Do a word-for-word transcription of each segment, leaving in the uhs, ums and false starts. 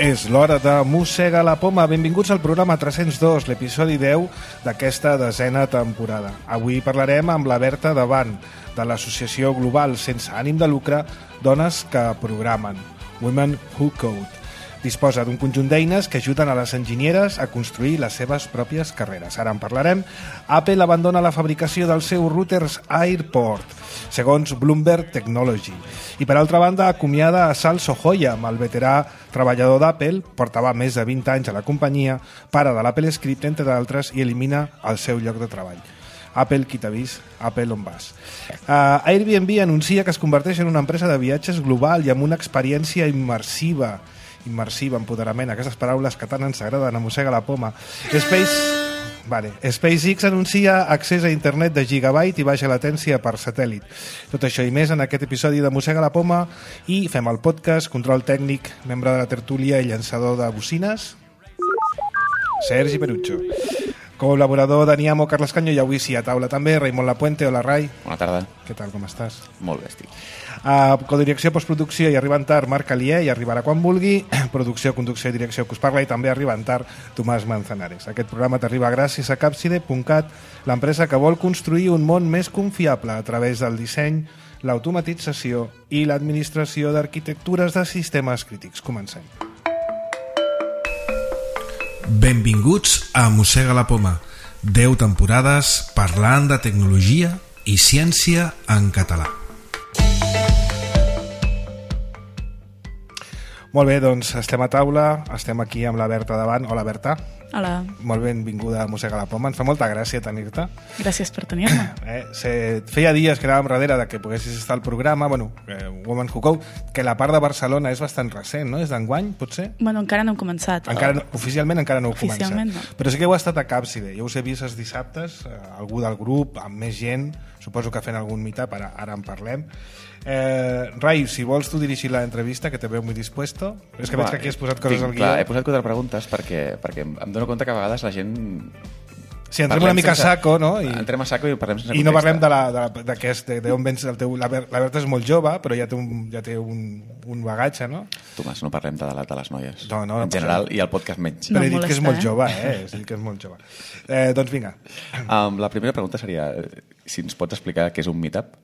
És l'hora de Mossega la Poma. Benvinguts al programa tres-cents dos, l'episodi deu d'aquesta desena temporada. Avui parlarem amb la Berta Davant, de l'associació global sense ànim de lucre Dones que Programen, Women Who Code. Disposa d'un conjunt d'eines que ajuden a les enginyeres a construir les seves pròpies carreres. Ara en parlarem. Apple abandona la fabricació dels seus routers AirPort, segons Bloomberg Technology. I per altra banda, acomiada a Sal Sohoya, el veterà treballador d'Apple, portava més de vint anys a la companyia, pare de l'Apple Script, entre d'altres, i elimina el seu lloc de treball. Apple, qui t'ha vist? Apple, on vas? Uh, Airbnb anuncia que es converteix en una empresa de viatges global i amb una experiència immersiva. immersiva, empoderament, aquestes paraules que tant ens agraden a Mossega la Poma. Space... Vale. SpaceX anuncia accés a internet de gigabyte i baixa latència per satèl·lit. Tot això i més en aquest episodi de Mossega la Poma, i fem el podcast, control tècnic, membre de la tertúlia i llançador de bocines, Sergi Perucho. Col·laborador de Niamo, Carles Canyo, i avui sí a taula també, Raimon Lapuente. Hola, Rai. Bona tarda. Què tal, com estàs? Molt bé, estic. Uh, codirecció, postproducció i arribant tard, Marc Alier, i arribarà quan vulgui. Producció, conducció i direcció que us parla, i també arribant tard, Tomàs Manzanares. Aquest programa t'arriba gràcies a Capside punt cat, l'empresa que vol construir un món més confiable a través del disseny, l'automatització i l'administració d'arquitectures de sistemes crítics. Comencem. Benvinguts a Mossega la Poma. deu temporades parlant de tecnologia i ciència en català. Molt bé, doncs estem a taula, estem aquí amb la Berta Davant. Hola, Berta. Hola. Molt benvinguda a Mossega la Poma. Ens fa molta gràcia tenir-te. Gràcies per tenir-me. Eh, se, feia dies que anàvem darrere de que poguessis estar al programa, bueno, eh, Women Who Code, que la part de Barcelona és bastant recent, no? És d'enguany, potser? Bueno, encara no hem començat. Encara no, oficialment encara no heu Oficialment començat. No. Però sí que heu estat a Capside. Jo us he vist els dissabtes, eh, algú del grup, amb més gent, suposo que fent algun meetup, ara, ara en parlem. Eh, Rai, si vols tu dirigir l'entrevista, que te veu muy dispuesto. És que veig que aquí has posat coses tinc, al guió. Clar, he posat quatre preguntes perquè, perquè em dono compte que a vegades la gent... Sí, entrem una mica sense, a saco, no? I, entrem a saco i parlem sense i context. no parlem de, la, de, la, de, què és, de, de on vens el teu... La, Ber, la Berta és molt jove, però ja té un, ja té un, un bagatge, no? Tomàs, no parlem de l'edat de les noies. No, no, en general, i el podcast menys. Però No he dit molesta, que és molt eh? jove, eh? He dit que és molt jove. Eh, doncs vinga. Um, la primera pregunta seria si ens pots explicar què és un meetup?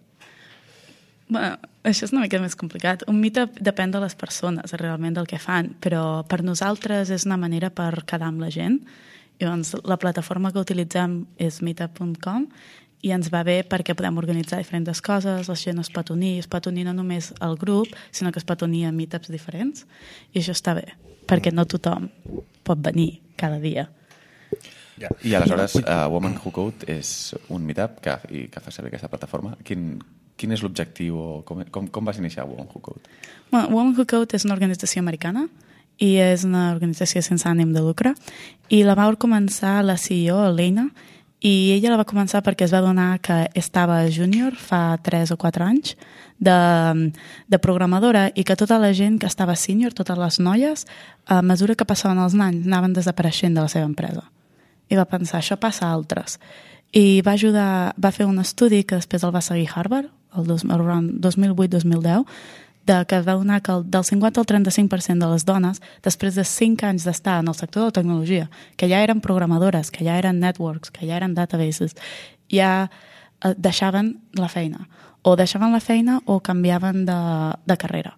Bueno, això és una mica més complicat. Un meetup depèn de les persones, realment, del que fan, però per nosaltres és una manera per quedar amb la gent. I doncs la plataforma que utilitzem és meetup punt com i ens va bé perquè podem organitzar diferents coses, la gent es pot unir, es pot unir no només al grup, sinó que es pot unir a meetups diferents, i això està bé, perquè no tothom pot venir cada dia. Ja. I aleshores, uh, Women Who Code és un meetup que, i que fa servir aquesta plataforma. Quin, quin és l'objectiu o com, com, com vas iniciar Women Who Code? Bueno, Women Who Code és una organització americana i és una organització sense ànim de lucre, i la va començar la C E O, l'Eina, i ella la va començar perquè es va adonar que estava júnior fa tres o quatre anys de, de programadora, i que tota la gent que estava sènior, totes les noies, a mesura que passaven els anys, anaven desapareixent de la seva empresa. I va pensar, això passa a altres. I va ajudar, va fer un estudi que després el va seguir Harvard, el dos, el dos mil vuit dos mil deu, de que es va donar que el, del cinquanta al trenta-cinc per cent de les dones, després de cinc anys d'estar en el sector de la tecnologia, que ja eren programadores, que ja eren networks, que ja eren databases, ja eh, deixaven la feina. O deixaven la feina o canviaven de, de carrera.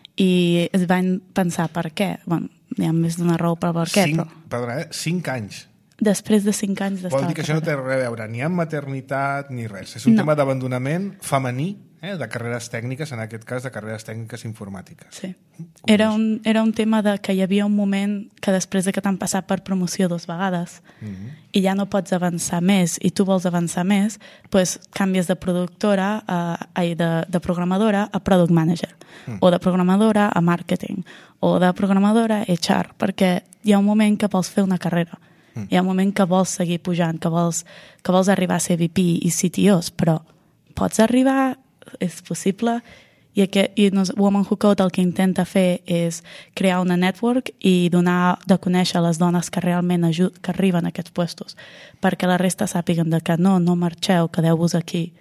I es van pensar, per què? Bueno, hi ha més d'una raó per per què, Cinc, però... perdona, eh? Cinc anys. Després de cinc anys d'estar Vol dir que això no té res a veure ni amb maternitat ni res. És un No. tema d'abandonament femení, eh? de carreres tècniques, en aquest cas de carreres tècniques informàtiques. Sí. Era un, era un tema de que hi havia un moment que després de que t'han passat per promoció dues vegades Mm-hmm. i ja no pots avançar més i tu vols avançar més, doncs canvies de productora, a, ai, de, de programadora a product manager, mm. o de programadora a marketing, o de programadora a H R, perquè hi ha un moment que vols fer una carrera. Mm. Hi ha un moment que vols seguir pujant, que vols, que vols arribar a ser V P i C T Os, però pots arribar, és possible, i, aquest, i nos, Women Who Code el que intenta fer és crear una network i donar de conèixer a les dones que realment ajud, que arriben a aquests puestos, perquè la resta sàpiguen de que no, no marxeu, quedeu-vos aquí,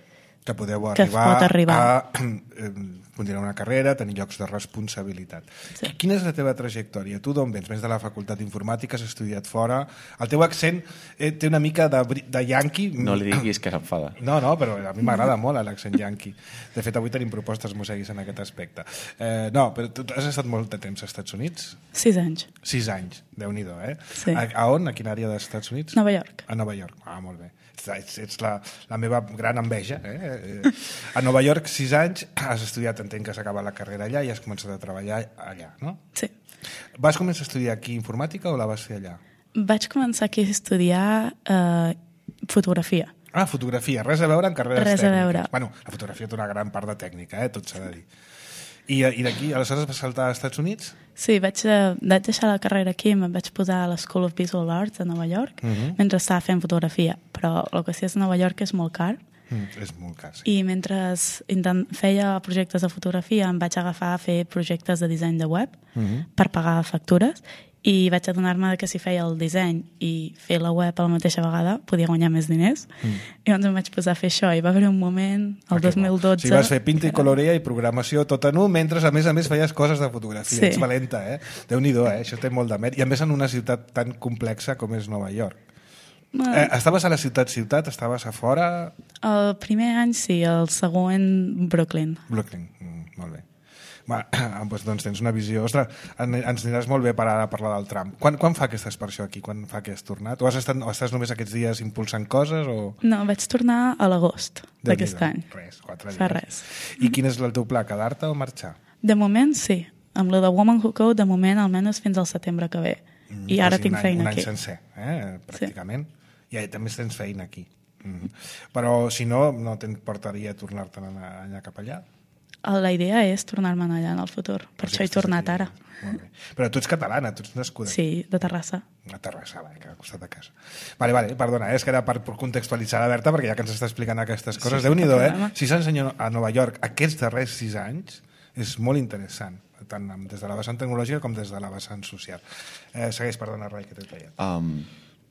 Que podeu que arribar, pot arribar. a eh, continuar una carrera, tenir llocs de responsabilitat. Sí. Quina és la teva trajectòria? Tu d'on vens? Vens de la facultat d'informàtica, has estudiat fora. El teu accent eh, té una mica de, bri- de yanqui. No li diguis que s'enfada. No, no, però a mi m'agrada molt l'accent yanqui. De fet, avui tenim propostes mosseguis en aquest aspecte. Eh, no, però tu has estat molt de temps als Estats Units? Sis anys. Sis anys, Déu-n'hi-do, eh? Sí. A, a on? A quina àrea dels Estats Units? Nova York. A Nova York, ah, molt bé. Ets, ets la, la meva gran enveja. Eh? A Nova York, sis anys, has estudiat, entenc que s'ha acabat la carrera allà i has començat a treballar allà, no? Sí. Vas començar a estudiar aquí informàtica o la vas fer allà? Vaig començar aquí a estudiar eh, fotografia. Ah, fotografia, res a veure amb carreres Res a tècniques. veure. Bueno, la fotografia té una gran part de tècnica, eh? Tot s'ha de dir. I, i d'aquí, aleshores vas saltar als Estats Units? Sí, vaig, eh, vaig deixar la carrera aquí i em vaig posar a l'School of Visual Arts a Nova York uh -huh. mentre estava fent fotografia. Però el que sí és a Nova York és molt car. Mm, és molt car, sí. I mentre intent, feia projectes de fotografia em vaig agafar a fer projectes de disseny de web uh -huh. per pagar factures i vaig adonar-me que si feia el disseny i fer la web a la mateixa vegada podia guanyar més diners. Mm. I llavors em vaig posar a fer això i va haver un moment, el dos mil dotze... O sigui, vas fer pinta i colorea i programació tot en un, mentre a més a més feies coses de fotografia. Sí. Ets valenta, eh? Déu-n'hi-do, eh? Això té molt de mèrit. I a més en una ciutat tan complexa com és Nova York. Bueno, Eh, estaves a la ciutat-ciutat? Estaves a fora? el primer any sí, el següent Brooklyn. Brooklyn, mm, molt bé. Va, doncs, doncs tens una visió... Ostres, en, ens aniràs molt bé per ara a parlar del Trump. Quan, quan fa que estàs per això aquí? Quan fa que has tornat? O, has estat, o estàs només aquests dies impulsant coses? O... No, vaig tornar a l'agost d'aquest any. Res, quatre dies. Fa res. I quin és el teu pla? Quedar-te o marxar? De moment, sí. Amb lo de Woman Who Code, de moment, almenys fins al setembre que ve. Mm, I ara quasi tinc un any, feina un aquí. any sencer, eh? Pràcticament. Sí. I també tens feina aquí. Mm. Però, si no, no t'importaria tornar-te'n allà, allà cap allà? La idea és tornar-me'n allà en el futur. Per Però això he estàs tornat aquí. ara. Molt bé. Però tu ets catalana, tu ets nascuda. Sí, de Terrassa. A Terrassa, va, que al costat de casa. Vale, vale, perdona, eh? És que era per, per contextualitzar la Berta, perquè ja que ens està explicant aquestes coses, sí, Déu-n'hi-do, eh? Si s'ensenya a Nova York aquests darrers sis anys, és molt interessant, tant des de la vessant tecnològica com des de la vessant social. Eh, segueix, perdona, Rai, que t'he tallat. Um,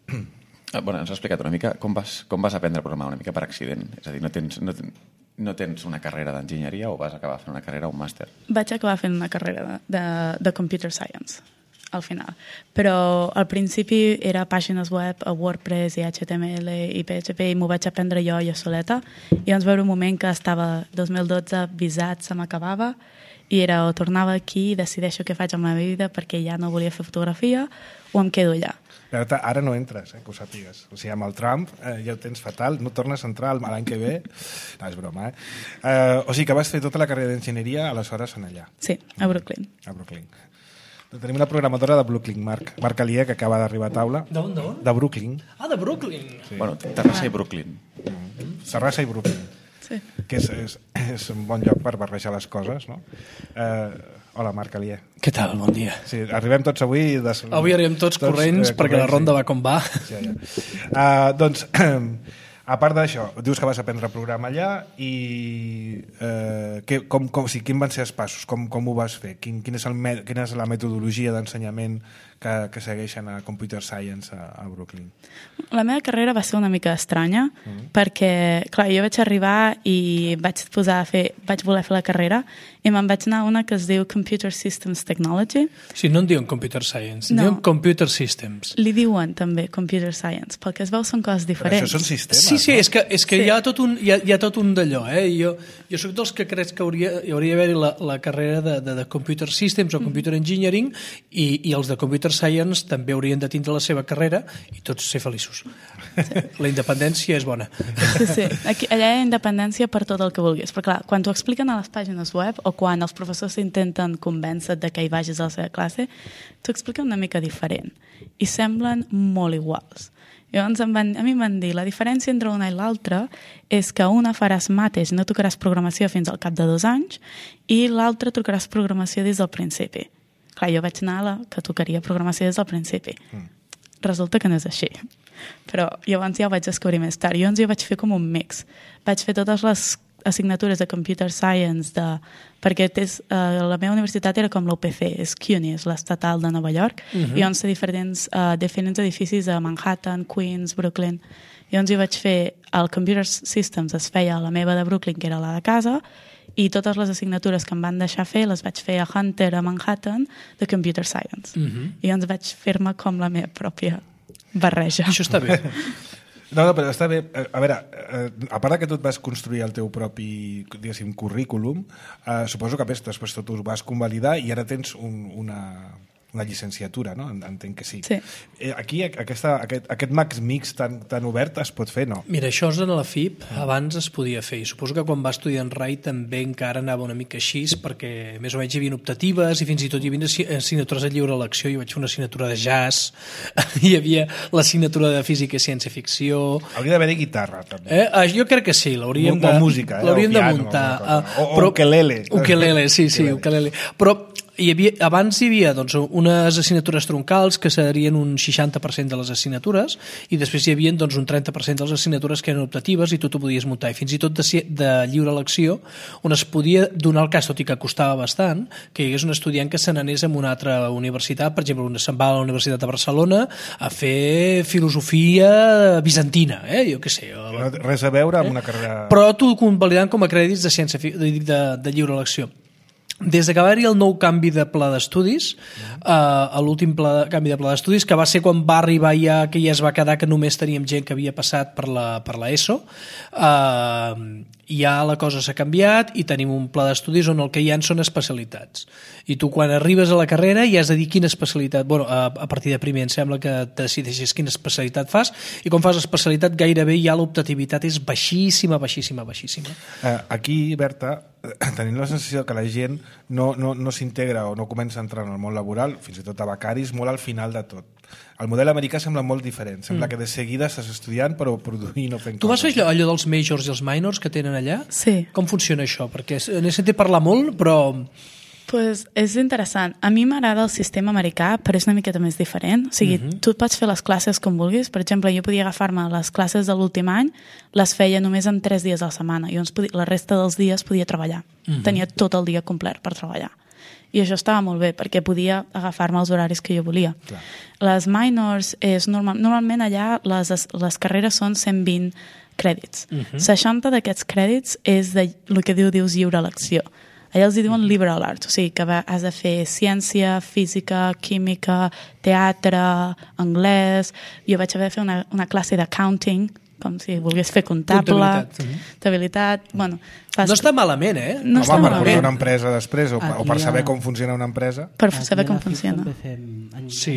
bueno, ens has explicat una mica com vas, com vas aprendre a programar una mica per accident. És a dir, no tens, no, ten, no tens una carrera d'enginyeria o vas acabar fent una carrera o un màster? Vaig acabar fent una carrera de, de, de Computer Science, al final. Però al principi era pàgines web a WordPress i H T M L i P H P i m'ho vaig aprendre jo jo soleta. I llavors va haver un moment que estava dos mil dotze, visat, se m'acabava i era o tornava aquí i decideixo què faig amb la meva vida perquè ja no volia fer fotografia o em quedo allà. Berta, ara no entres, eh, que ho sàpigues. O sigui, amb el Trump eh, ja ho tens fatal, no tornes a entrar l'any que ve. No, és broma, eh? eh? O sigui que vas fer tota la carrera d'enginyeria aleshores en allà. Sí, a Brooklyn. A Brooklyn. Tenim una programadora de Brooklyn, Marc. Marc Alier, que acaba d'arribar a taula. D'on, d'on? De Brooklyn. Ah, de Brooklyn. Sí. Bueno, Terrassa i Brooklyn. Mm. Terrassa i Brooklyn. Sí. Que és, és, és un bon lloc per barrejar les coses, no? Eh, hola, Marc Alier. Què tal? Bon dia. Sí, arribem tots avui... De... Avui arribem tots, tots corrents, eh, perquè corrents, la ronda sí. va com va. Sí, ja. uh, doncs, a part d'això, dius que vas aprendre a programar allà i eh, que, com, com, o sigui, quin van ser els passos? Com, com ho vas fer? Quin, quin és el, quina és la metodologia d'ensenyament que, que segueixen a Computer Science a, a Brooklyn? La meva carrera va ser una mica estranya mm. perquè, clar, jo vaig arribar i vaig posar a fer, vaig voler fer la carrera i me'n vaig anar a una que es diu Computer Systems Technology. Sí, no en diuen Computer Science, no. diuen Computer Systems. Li diuen també Computer Science, perquè es veu són coses diferents. Però això són sistemes, Sí, sí, no? és que, és que sí. hi ha tot un, hi ha, hi ha tot un d'allò. Eh? Jo, jo soc dels que crec que hauria, hi hauria d'haver la, la carrera de, de, de Computer Systems o Computer Engineering i, i els de Computer Science també haurien de tindre la seva carrera i tots ser feliços. Sí. La independència és bona. Sí, sí. Aquí, allà hi ha independència per tot el que vulguis. Però clar, quan t'ho expliquen a les pàgines web o quan els professors s'intenten convèncer de que hi vagis a la seva classe, t'ho expliquen una mica diferent i semblen molt iguals. Llavors em van, a mi em van dir la diferència entre una i l'altra és que una faràs mates i no tocaràs programació fins al cap de dos anys i l'altra tocaràs programació des del principi. Clar, jo vaig anar a la que tocaria programació des del principi. Mm. Resulta que no és així. Però llavors ja ho vaig descobrir més tard. Llavors jo vaig fer com un mix. Vaig fer totes les assignatures de Computer Science de, perquè tes, uh, la meva universitat era com l'U P C, és CUNY, és l'estatal de Nova York, uh-huh. i on sé diferents, uh, diferents edificis a Manhattan, Queens, Brooklyn. Llavors jo vaig fer, el Computer Systems es feia a la meva de Brooklyn, que era la de casa, i totes les assignatures que em van deixar fer les vaig fer a Hunter, a Manhattan, de Computer Science. Uh-huh. I llavors vaig fer-me com la meva pròpia barreja. Això està bé. No, no, però està bé. A veure, a part que tu et vas construir el teu propi, diguéssim, currículum, eh, suposo que després, després tot ho vas convalidar i ara tens un, una, una llicenciatura, no? Entenc que sí. Sí. Aquí aquesta, aquest, aquest max mix tan, tan obert es pot fer, no? Mira, això és en la F I P, abans es podia fer, i suposo que quan va estudiar en Rai també encara anava una mica així, perquè més o menys hi havia optatives i fins i tot hi havia assignatures de lliure elecció. Jo vaig fer una assignatura de jazz, hi havia l'assignatura de física i ciència-ficció... Hauria d'haver-hi guitarra, també. Eh? Ah, jo crec que sí, l'hauríem de, música, eh? l'hauríem o piano, de muntar. O, o, o però, ukelele. Ukelele, sí, sí, ukelele. Però hi havia, abans hi havia doncs, unes assignatures troncals que serien un seixanta per cent de les assignatures i després hi havia doncs, un trenta per cent de les assignatures que eren optatives i tu t'ho podies muntar. I fins i tot de, de lliure elecció, on es podia donar el cas, tot i que costava bastant, que hi hagués un estudiant que se n'anés a una altra universitat, per exemple, se'n va a la Universitat de Barcelona a fer filosofia bizantina, eh? Jo què sé. No, res a veure amb una carrera... Però t'ho convalidant com a crèdits de, ciència, de, de, de lliure elecció. Des que va haver-hi el nou canvi de pla d'estudis, uh, l'últim pla, canvi de pla d'estudis, que va ser quan va arribar ja, que ja es va quedar que només teníem gent que havia passat per la, per la ESO, uh, ja la cosa s'ha canviat i tenim un pla d'estudis on el que hi ha són especialitats. I tu quan arribes a la carrera ja has de dir quina especialitat, bueno, a, a partir de primer em sembla que decideixes quina especialitat fas i quan fas especialitat gairebé ja l'optativitat és baixíssima, baixíssima, baixíssima. Uh, aquí, Berta, tenim la sensació que la gent no, no, no s'integra o no comença a entrar en el món laboral, fins i tot a becaris, molt al final de tot. El model americà sembla molt diferent. Sembla mm. que de seguida estàs estudiant però produint o fent tu coses. Tu vas fer allò, allò dels majors i els minors que tenen allà? Sí. Com funciona això? Perquè n'he sentit parlar molt, però... Pues és interessant. A mi m'agrada el sistema americà, però és una miqueta més diferent. O sigui, uh-huh. tu pots fer les classes com vulguis. Per exemple, jo podia agafar-me les classes de l'últim any, les feia només en tres dies a la setmana. I llavors podia, la resta dels dies podia treballar. Uh-huh. Tenia tot el dia complet per treballar. I això estava molt bé, perquè podia agafar-me els horaris que jo volia. Clar. Les minors, és normal, normalment allà les, les carreres són cent vint crèdits. Uh-huh. seixanta d'aquests crèdits és de, el que diu, dius lliure elecció. Allà els diuen liberal arts, o sigui que has de fer ciència, física, química, teatre, anglès... Jo vaig haver de fer una, una classe d'accounting, com si volgués fer comptable, comptabilitat... Bueno, fas... No està malament, eh? No, no està per malament. portar una empresa després, o, o per saber com funciona una empresa. Per saber com funciona. Sí.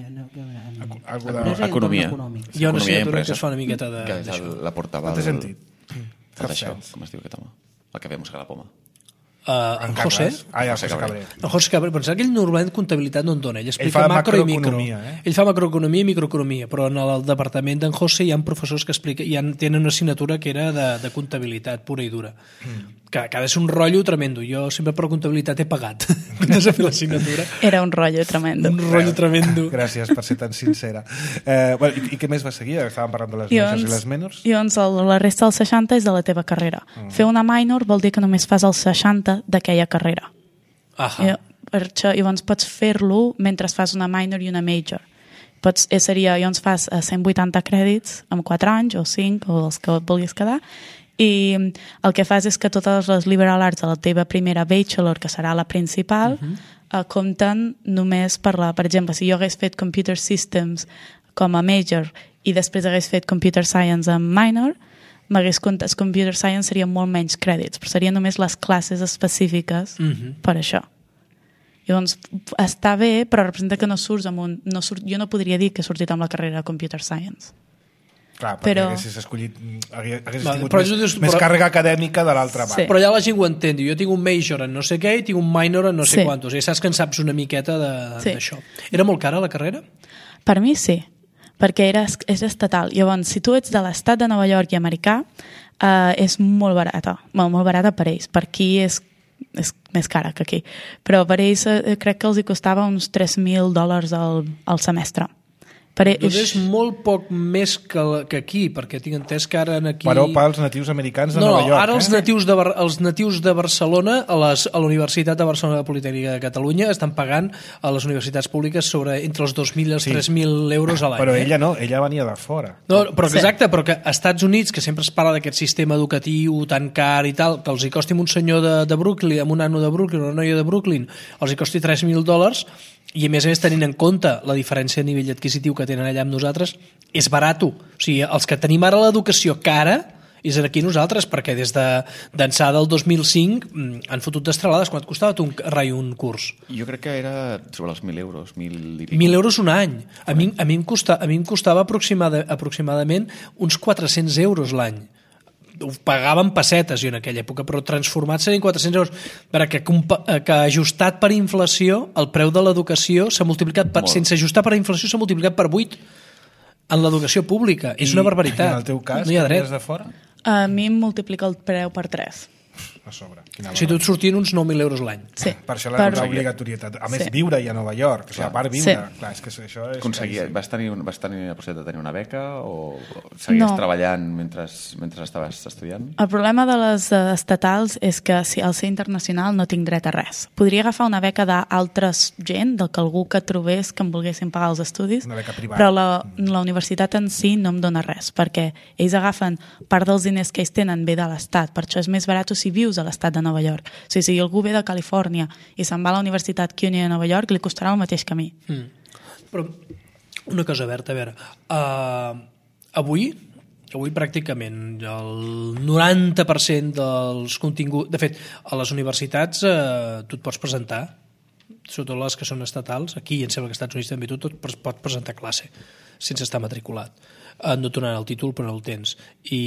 Economia. Hi ha una assignatura que es fa una miqueta de... Que la portava... No té sentit. Tot això, com es diu aquest home? El que ve a moscar la poma. Uh, en José. Ah, ja, José Cabré. El José Cabré, pensava que ell normalment comptabilitat no en dona. Ell explica ell fa macro i micro. Eh? Ell fa macroeconomia i microeconomia, però en el departament d'en José hi ha professors que expliquen, hi ha, tenen una assignatura que era de, de comptabilitat pura i dura. Mm. Que, que ha de ser un rotllo tremendo. Jo sempre per comptabilitat he pagat quan has de fer l'assignatura. Era un rotllo tremendo. Un rotllo tremendo. Gràcies per ser tan sincera. Eh, bueno, i, I què més va seguir? Estàvem parlant de les majors i les menors? I doncs el, la resta dels seixanta és de la teva carrera. Mm. Fer una minor vol dir que només fas el seixanta d'aquella carrera. Ahà. I, per això, llavors pots fer-lo mentre fas una minor i una major. Pots, eh, seria, llavors fas cent vuitanta crèdits en quatre anys o cinc o els que vulguis quedar i el que fas és que totes les liberal arts de la teva primera bachelor, que serà la principal, uh-huh. eh, compten només per la... Per exemple, si jo hagués fet Computer Systems com a major i després hagués fet Computer Science en minor, m'hagués comptat Computer Science serien molt menys crèdits, però serien només les classes específiques uh-huh. per això. Llavors, està bé, però representa que no surts amb un... No surt, jo no podria dir que he sortit amb la carrera de Computer Science. Clar, perquè però... haguessis escollit haguessis vale, tingut més, dius, més però... càrrega acadèmica de l'altra banda. Sí. Però allà la gent ho entén. Jo tinc un major en no sé què i tinc un minor en no sé sí. quantos. I saps que en saps una miqueta d'això. Sí. Era molt cara la carrera? Per mi sí, perquè era, és estatal. Llavors, si tu ets de l'estat de Nova York i americà, eh, és molt barata. Bueno, molt barata per ells. Per aquí és, és més cara que aquí. Però per ells eh, crec que els hi costava uns tres mil dòlars al, al semestre. Per Doncs és molt poc més que, que aquí, perquè tinc entès que ara aquí... Però pels natius americans de no, Nova York. Ara els, eh? natius de, els natius de Barcelona, a, les, a la Universitat de Barcelona de Politècnica de Catalunya, estan pagant a les universitats públiques sobre entre els dos mil i els sí. tres mil euros a l'any. Però eh? ella no, ella venia de fora. No, però exacte, però que als Estats Units, que sempre es parla d'aquest sistema educatiu tan car i tal, que els hi costi un senyor de, de Brooklyn, amb un nano de Brooklyn, una noia de Brooklyn, els hi costi tres mil dòlars, i a més a més tenint en compte la diferència de nivell adquisitiu que tenen allà amb nosaltres, és barato. O sigui, els que tenim ara l'educació cara és aquí nosaltres, perquè des de d'ençà del dos mil cinc han fotut destralades. Quant et costava tu un, rai, un curs? Jo crec que era sobre els mil euros. Mil, i mil euros un any. A mi, a mi, em, costa, a mi em costava aproximada, aproximadament uns quatre-cents euros l'any. Ho pagaven pessetes jo en aquella època, però transformat serien quatre-cents euros, perquè que ajustat per inflació el preu de l'educació s'ha multiplicat per, sense ajustar per inflació s'ha multiplicat per vuit en l'educació pública. I, és una barbaritat. I en el teu cas, no hi ha dret. de fora? A mi em multiplica el preu per tres. A sobre. O sigui, tu et sortien uns nou mil euros l'any. Sí. Per això la per... obligatorietat. A més, sí. viure ja a Nova York. O sigui, a part viure. Sí. Clar, és que això és... Aconseguia, vas tenir, vas tenir la possibilitat de tenir una beca o seguies no. treballant mentre, mentre estaves estudiant? El problema de les estatals és que si al ser internacional no tinc dret a res. Podria agafar una beca d'altres gent, del que algú que trobés que em volguessin pagar els estudis, una beca privada. Però la, la universitat en si no em dona res, perquè ells agafen part dels diners que ells tenen ve de l'Estat, per això és més barat si vius a l'Estat de Nova York. O sigui, si algú ve de Califòrnia i se'n va a la Universitat CUNY de Nova York, li costarà el mateix que a mi. Mm. Però una cosa, Berta, a veure, uh, avui, avui pràcticament el noranta per cent dels continguts... De fet, a les universitats uh, tu et pots presentar, sobretot les que són estatals, aquí em sembla que als Estats Units també tu et pots presentar classe sense estar matriculat. Uh, no et donaran el títol, però no el tens.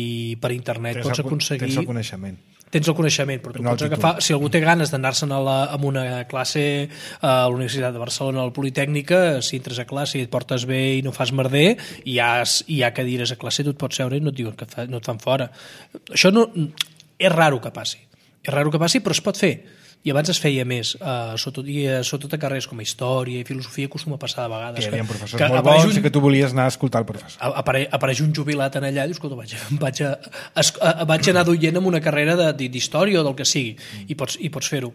I per internet tens pots el, aconseguir... Tens el coneixement. Tens el coneixement, però tu no pots agafar... Si algú té ganes d'anar-se'n a, la, a una classe a la Universitat de Barcelona, a la Politècnica, si entres a classe i et portes bé i no fas merder, i hi ha, hi ha cadires a classe, tu et pots seure i no et diuen que fa, no et fan fora. Això no, és raro que passi. És raro que passi, però es pot fer. I abans es feia més, uh, sobretot, i, uh, sobretot a carrers com a història i filosofia acostuma a passar de vegades. Que hi havia professors que molt bons un, i que tu volies anar a escoltar el professor. Apare, apareix un jubilat en allà i dius, escolta, vaig, vaig, a, a, a, vaig anar duient amb una carrera d'història o del que sigui, mm. i pots, i pots fer-ho.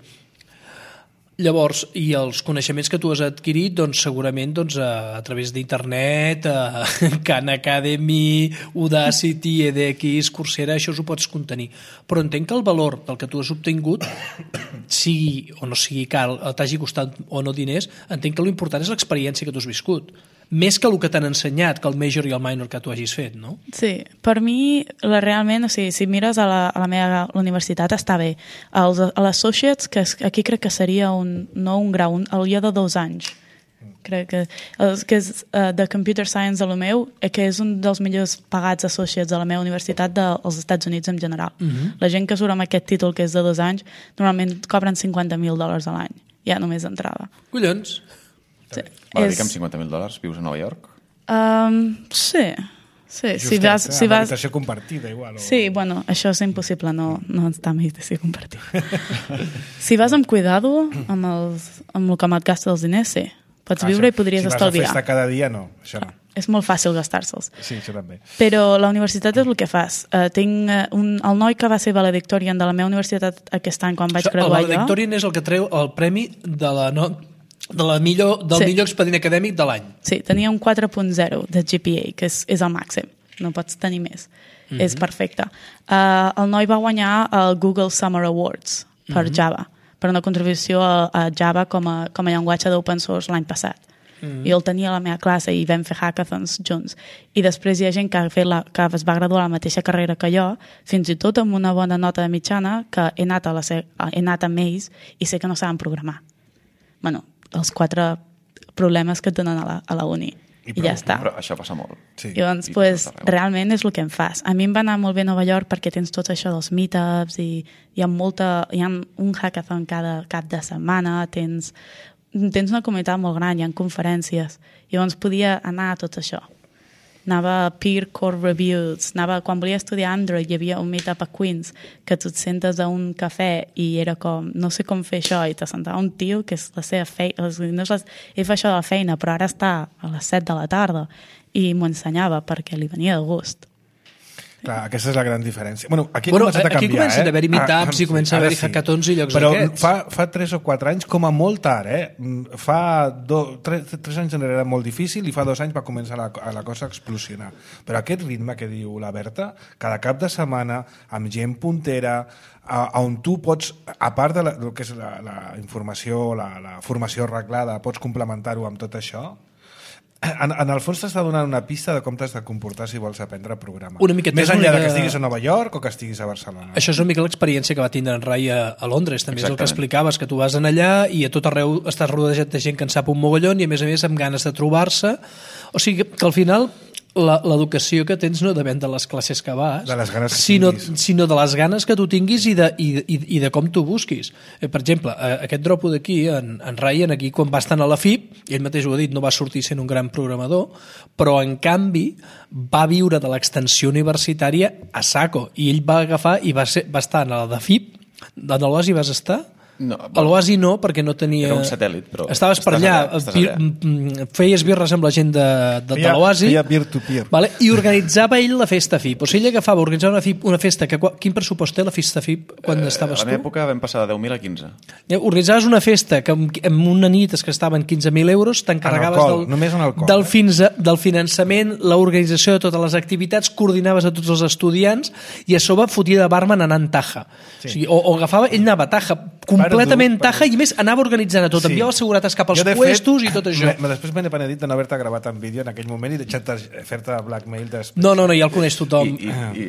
Llavors, i els coneixements que tu has adquirit, doncs segurament doncs, a, a través d'internet, a Khan Academy, Udacity, edX, Coursera, això ho pots contenir. Però entenc que el valor del que tu has obtingut, sigui o no sigui car, t'hagi costat o no diners, entenc que l'important és l'experiència que tu has viscut. Més que el que t'han ensenyat, que el major i el minor que tu hagis fet, no? Sí, per mi, la, realment, o sigui, si mires a la, a la meva la universitat, està bé. Els, a l'Associates, que és, aquí crec que seria un, no un grau, un, el dia de dos anys. Crec que, el, que és uh, de Computer Science a lo meu, que és un dels millors pagats Associates a la meva universitat dels Estats Units en general. Uh-huh. La gent que surt amb aquest títol, que és de dos anys, normalment cobren cinquanta mil dòlars a l'any, ja només d'entrada. Collons! Sí. Val a dir és... que amb cinquanta mil dòlars vius a Nova York? Um, sí, sí. Justet, si vas, eh? si vas... Habitació compartida, igual. O... Sí, bueno, això és impossible, no, no està en habitació compartida. Si vas amb cuidado, amb, els, amb el que et gasta els diners, sí. Pots ah, viure això. I podries si estalviar. Si vas a festa cada dia, no. Això no. És molt fàcil gastar-se'ls. Sí, això també. Però la universitat és el que fas. Uh, tinc uh, un, el noi que va ser valedictorian de la meva universitat aquest any, quan vaig això, graduar jo... El valedictorian és el que treu el premi de la... No... De la millor, del sí. millor expedient acadèmic de l'any. Sí, tenia un quatre punt zero de G P A, que és, és el màxim, no pots tenir més. Mm-hmm. És perfecte. Uh, el noi va guanyar el Google Summer Awards per mm-hmm. Java, per una contribució a, a Java com a, com a llenguatge d'open source l'any passat. Mm-hmm. I el tenia a la meva classe i vam fer hackathons junts. I després hi ha gent que, ha fet la, que es va graduar a la mateixa carrera que jo, fins i tot amb una bona nota de mitjana, que he anat, a la, he anat amb ells i sé que no saben programar. Bueno, els quatre problemes que tenen a la, a la uni. I, I ja està. Però això passa molt. Sí. I doncs, I pues, realment és el que em fas. A mi em va anar molt bé a Nova York perquè tens tot això dels meetups i hi ha, molta, hi ha un hackathon cada cap de setmana, tens, tens una comunitat molt gran, hi ha conferències, i llavors podia anar a tot això. anava a Peer Core Reviews, anava, quan volia estudiar Android hi havia un meetup a Queens que tu et sentes a un cafè i era com, no sé com fer això, i te sentava un tio que és la seva feina, no és la, ell fa això de la feina, però ara està a les set de la tarda i m'ho ensenyava perquè li venia de gust. Clar, aquesta és la gran diferència. Bueno, aquí bueno, comença a canviar, aquí comencen eh? a haver-hi meetups ah, i comença a haver-hi sí. hackathons i llocs però d'aquests. Però fa, fa tres o quatre anys, com a molt tard, eh? Fa do, tres, tres anys enrere era molt difícil i fa dos anys va començar la, la cosa a explosionar. Però aquest ritme que diu la Berta, cada cap de setmana, amb gent puntera, a, on tu pots, a part de la, del que és la, la informació, la, la formació arreglada, pots complementar-ho amb tot això. En, en el fons t'està donant una pista de com t'has de comportar si vols aprendre a programar. Una miqueta, Més enllà una... de que estiguis a Nova York o que estiguis a Barcelona. Això és una mica l'experiència que va tindre en Rai a, a Londres, també. Exactament. És el que explicaves, que tu vas en allà i a tot arreu estàs rodejat de gent que en sap un mogollon i a més a més amb ganes de trobar-se. O sigui que al final l'educació que tens no depèn de les classes que vas, de les ganes que sinó, tinguis. sinó de les ganes que tu tinguis i de, i, i, i de com tu busquis. Eh, per exemple, aquest dropo d'aquí, en, en Ryan, aquí quan va estar a la F I P, ell mateix ho ha dit, no va sortir sent un gran programador, però en canvi va viure de l'extensió universitària a saco, i ell va agafar i va, ser, va estar a la de F I P. En l'Oasi vas estar? No, a l'Oasi no, perquè no tenia... Era un satèl·lit, però... Estaves per allà, allà, allà. Feies birres amb la gent de, de, de l'Oasi. Feia peer-to-peer. Vale? I organitzava ell la festa F I P. O sigui, ell agafava, organitzava una, F I P, una festa... Que, quin pressupost té la festa F I P quan eh, estaves tu? A la meva època vam passar de deu mil a quinze. Organitzaves una festa que en una nit es gastaven quinze mil euros, t'encarregaves del, només en alcohol, del, eh? fins a, del finançament, l'organització de totes les activitats, coordinaves a tots els estudiants i a sobre fotia de barman anant taja. Sí. O, sigui, o, o agafava, ell anava taja, completament taja, i a més anava organitzant a tot, sí. Enviava seguretat cap als jo, puestos fet, i tot això. Me, després m'he penedit de no haver-te gravat en vídeo en aquell moment i deixar-te fer-te blackmail després. No, no, no, ja el coneix tothom. I, i,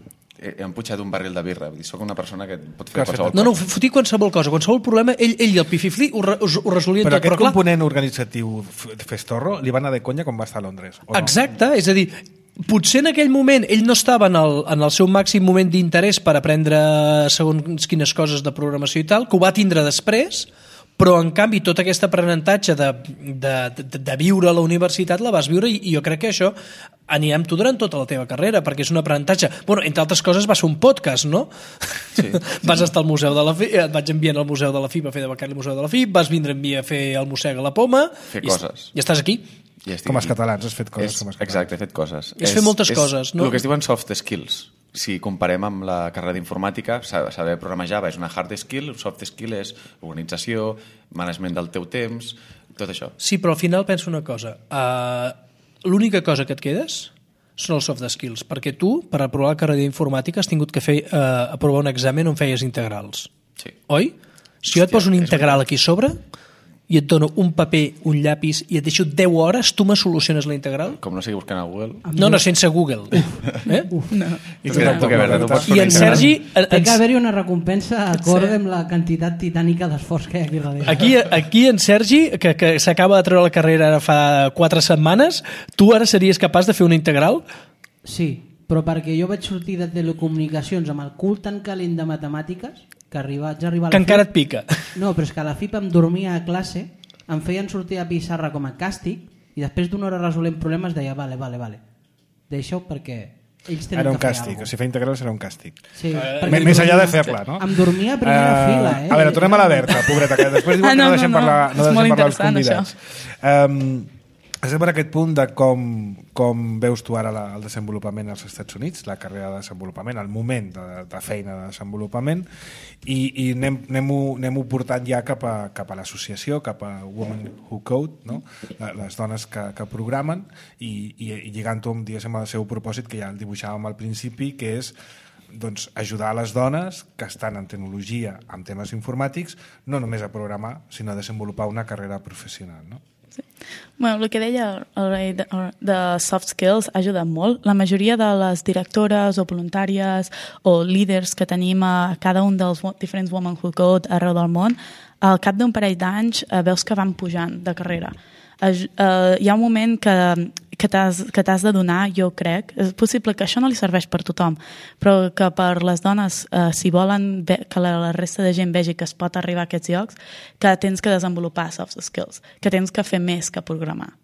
i he emputxat un barril de birra. Vull dir, soc una persona que pot fer qualsevol cosa. No, no, fotir qualsevol cosa, qualsevol problema, ell, ell i el pififli ho, ho, ho resolien però tot. Però aquest component organitzatiu festorro li va anar de conya quan va estar a Londres. O no? Exacte, és a dir, potser en aquell moment ell no estava en el, en el seu màxim moment d'interès per aprendre segons quines coses de programació i tal, que ho va tindre després, però en canvi tot aquest aprenentatge de, de, de, de viure a la universitat la vas viure i, i jo crec que això anirà amb tu durant tota la teva carrera, perquè és un aprenentatge. Bueno, entre altres coses va ser un podcast, no? Sí. Vas estar al Museu de la F I P, et vaig enviar al Museu de la F I P a fer de becari al Museu de la F I P, vas vindre amb mi a fer el Mossega la Poma... Fer i, coses. I estàs aquí. Ja com els catalans, has fet coses és, com els catalans. Exacte, he fet coses. És, és fer moltes és, coses, no? El que es diuen soft skills. Si comparem amb la carrera d'informàtica, saber programar Java és una hard skill, un soft skill és organització, management del teu temps, tot això. Sí, però al final penso una cosa. Uh, l'única cosa que et quedes són els soft skills, perquè tu, per aprovar la carrera d'informàtica, has tingut que fer uh, aprovar un examen on feies integrals. Sí. Oi? Si jo et poso un integral aquí sobre i et dono un paper, un llapis i et deixo deu hores, tu me soluciones la integral? Com no sigui buscant a Google. No, no, sense Google. Eh? Uf, no. I, tu, tu, tu, I en Sergi... Té que haver-hi una recompensa acord amb la quantitat titànica d'esforç que hi ha aquí darrere. Aquí, aquí en Sergi, que, que s'acaba de treure la carrera ara fa quatre setmanes, tu ara series capaç de fer una integral? Sí, però perquè jo vaig sortir de telecomunicacions amb el cul tan calent de matemàtiques que arriba, haig arribar a la que encara F I P. et pica. No, però és que a la F I P em dormia a classe, em feien sortir a pissarra com a càstig i després d'una hora resolent problemes deia vale, vale, vale. Deixa-ho perquè ells tenen era un que fer càstig, alguna cosa. o si feia integrals era un càstig. Sí, uh, més enllà de fer-la, no? Em dormia a primera uh, fila, eh? A veure, tornem a la Berta, pobreta, que després diuen ah, no, que no deixem no, no. parlar, no és deixem molt parlar els interessant, convidats. Um, estem per aquest punt de com, com veus tu ara la, el desenvolupament als Estats Units, la carrera de desenvolupament, el moment de, de feina de desenvolupament, i, i anem, anem-ho, anem-ho portant ja cap a, cap a l'associació, cap a Women Who Code, no? Les dones que, que programen, i, i, i lligant-ho amb, diguéssim, el seu propòsit, que ja el dibuixàvem al principi, que és doncs, ajudar a les dones que estan en tecnologia, en temes informàtics, no només a programar, sinó a desenvolupar una carrera professional, no? Sí. Bueno, el que deia el Ray de, de soft skills ha ajudat molt. La majoria de les directores o voluntàries o líders que tenim a cada un dels diferents Women Who Code arreu del món, al cap d'un parell d'anys eh, veus que van pujant de carrera. Eh, eh, hi ha un moment que, que t'has que t'has de donar, jo crec. És possible que això no li serveix per tothom, però que per les dones, eh, si volen ve, que la, la resta de gent vegi que es pot arribar a aquests llocs, que tens que desenvolupar soft skills, que tens que fer més que programar.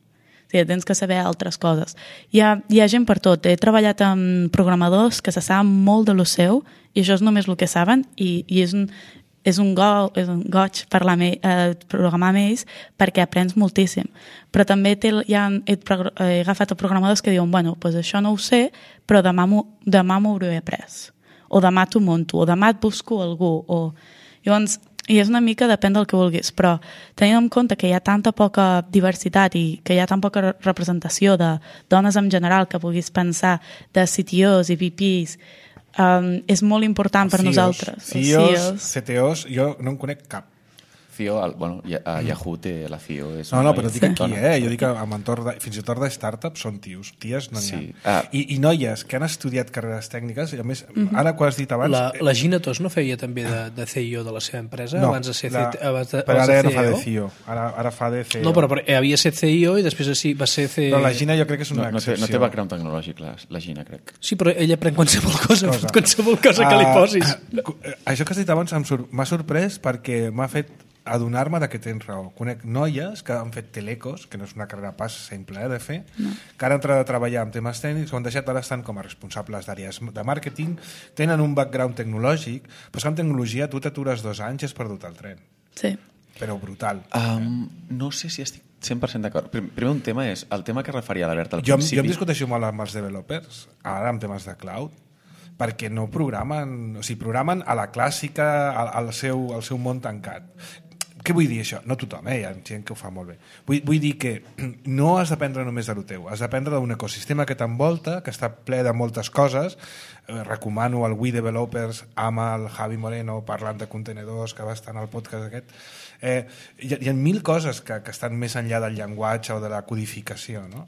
O sigui, tens que saber altres coses. Hi ha, hi ha gent per tot. He treballat amb programadors que se saben molt de lo seu i això és només el que saben i, i és un, és un, go, és un goig parlar amb, eh, programar amb ells perquè aprens moltíssim. Però també té, hi ha, he, he agafat programadors que diuen bueno, pues això no ho sé, però demà m'ho demà m'ho hauré après. O demà t'ho monto, o demà et busco algú. O... Llavors, i és una mica depèn del que vulguis, però tenint en compte que hi ha tanta poca diversitat i que hi ha tan poca representació de dones en general que puguis pensar de C T Os i V Ps, um, és molt important per C E Os, nosaltres. C E Os, C T Os, jo no en conec cap. C E O, el, bueno, a Yahoo té la C E O. És No, no, però noi. dic aquí, eh? Jo dic amb entorn de, fins i tot de startups són tios. Ties no n'hi ha. Sí. Ah. I, I noies que han estudiat carreres tècniques, i a més, mm-hmm. ara que ho has dit abans... La, la Gina Tos no feia també de, de C E O de la seva empresa no, abans de ser la, abans de, però abans ara de no fa de C E O? C E O. Ara, ara fa de C E O. No, però, però havia set C E O i després sí, va ser C E O. Però la Gina jo crec que és una No, no, té, excepció. no té background tecnològic, la, la Gina, crec. Sí, però ella pren qualsevol cosa, Cosa. qualsevol cosa que li posis. Uh, això que has dit abans m'ha sor sorprès perquè m'ha fet adonar-me de que tens raó. Conec noies que han fet telecos, que no és una carrera pas simple eh, de fer, no. que han entrat a treballar amb temes tècnics, ho han deixat, ara estan com a responsables d'àrees de màrqueting, tenen un background tecnològic, però és que amb tecnologia tu t'atures dos anys i has perdut el tren. Sí. Però brutal. Um, no sé si estic cent per cent d'acord. Primer un tema és el tema que referia l'Albert al Jo, principi. jo em discuteixo molt amb els developers, ara amb temes de cloud, perquè no programen, o sigui, programen a la clàssica, al, al, seu, al seu món tancat. Què vull dir això? No tothom, eh? Hi ha gent que ho fa molt bé. Vull, vull dir que no has d'aprendre només de lo teu, has d'aprendre d'un ecosistema que t'envolta, que està ple de moltes coses. Eh, recomano el We Developers amb el Javi Moreno parlant de contenedors, que va estar en el podcast aquest. Eh, hi, ha, hi ha mil coses que, que estan més enllà del llenguatge o de la codificació, no?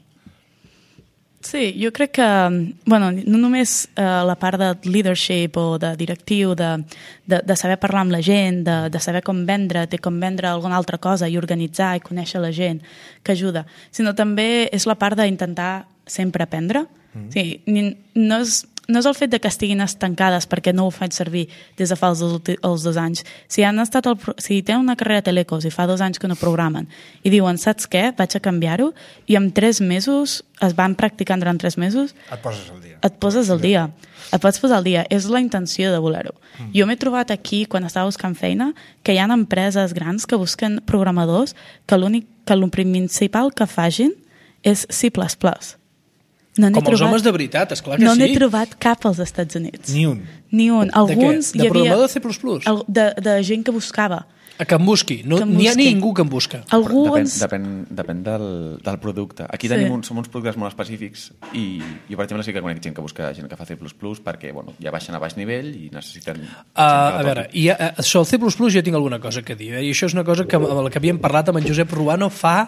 Sí, jo crec que, bueno, no només eh, la part de leadership o de directiu, de, de, de saber parlar amb la gent, de, de saber com vendre, de com vendre alguna altra cosa i organitzar i conèixer la gent, que ajuda, sinó també és la part d'intentar sempre aprendre. Mm. Sí, ni, no és... No és el fet de que estiguin estancades perquè no ho faig servir des de fa els, els dos anys. Si han estat el, si tenen una carrera de telecos i fa dos anys que no programen i diuen, saps què? Vaig a canviar-ho i en tres mesos es van practicant durant tres mesos Et poses al dia. et poses al dia. Et pots posar al dia. És la intenció de voler-ho. Mm. Jo m'he trobat aquí, quan estava buscant feina, que hi ha empreses grans que busquen programadors que l'únic que el principal que facin és C plus plus. No Com els trobat, homes de veritat, esclar que no sí. n'he trobat cap als Estats Units. Ni un. Ni un. Alguns de què? De hi havia... programador C plus plus? El, de, de gent que buscava. A que em busqui. No, Que em n'hi ha busqui. ningú que em busca. Algú Depèn, ens... depèn, depèn del, del producte. Aquí Sí. tenim uns, som uns productes molt específics i jo, per exemple, sí que conec gent que busca gent que fa C plus plus perquè bueno, ja baixen a baix nivell i necessiten... Uh, a veure, i, uh, sobre el C plus plus jo tinc alguna cosa que dir, eh? I això és una cosa que, amb la que havíem parlat amb en Josep Ruano fa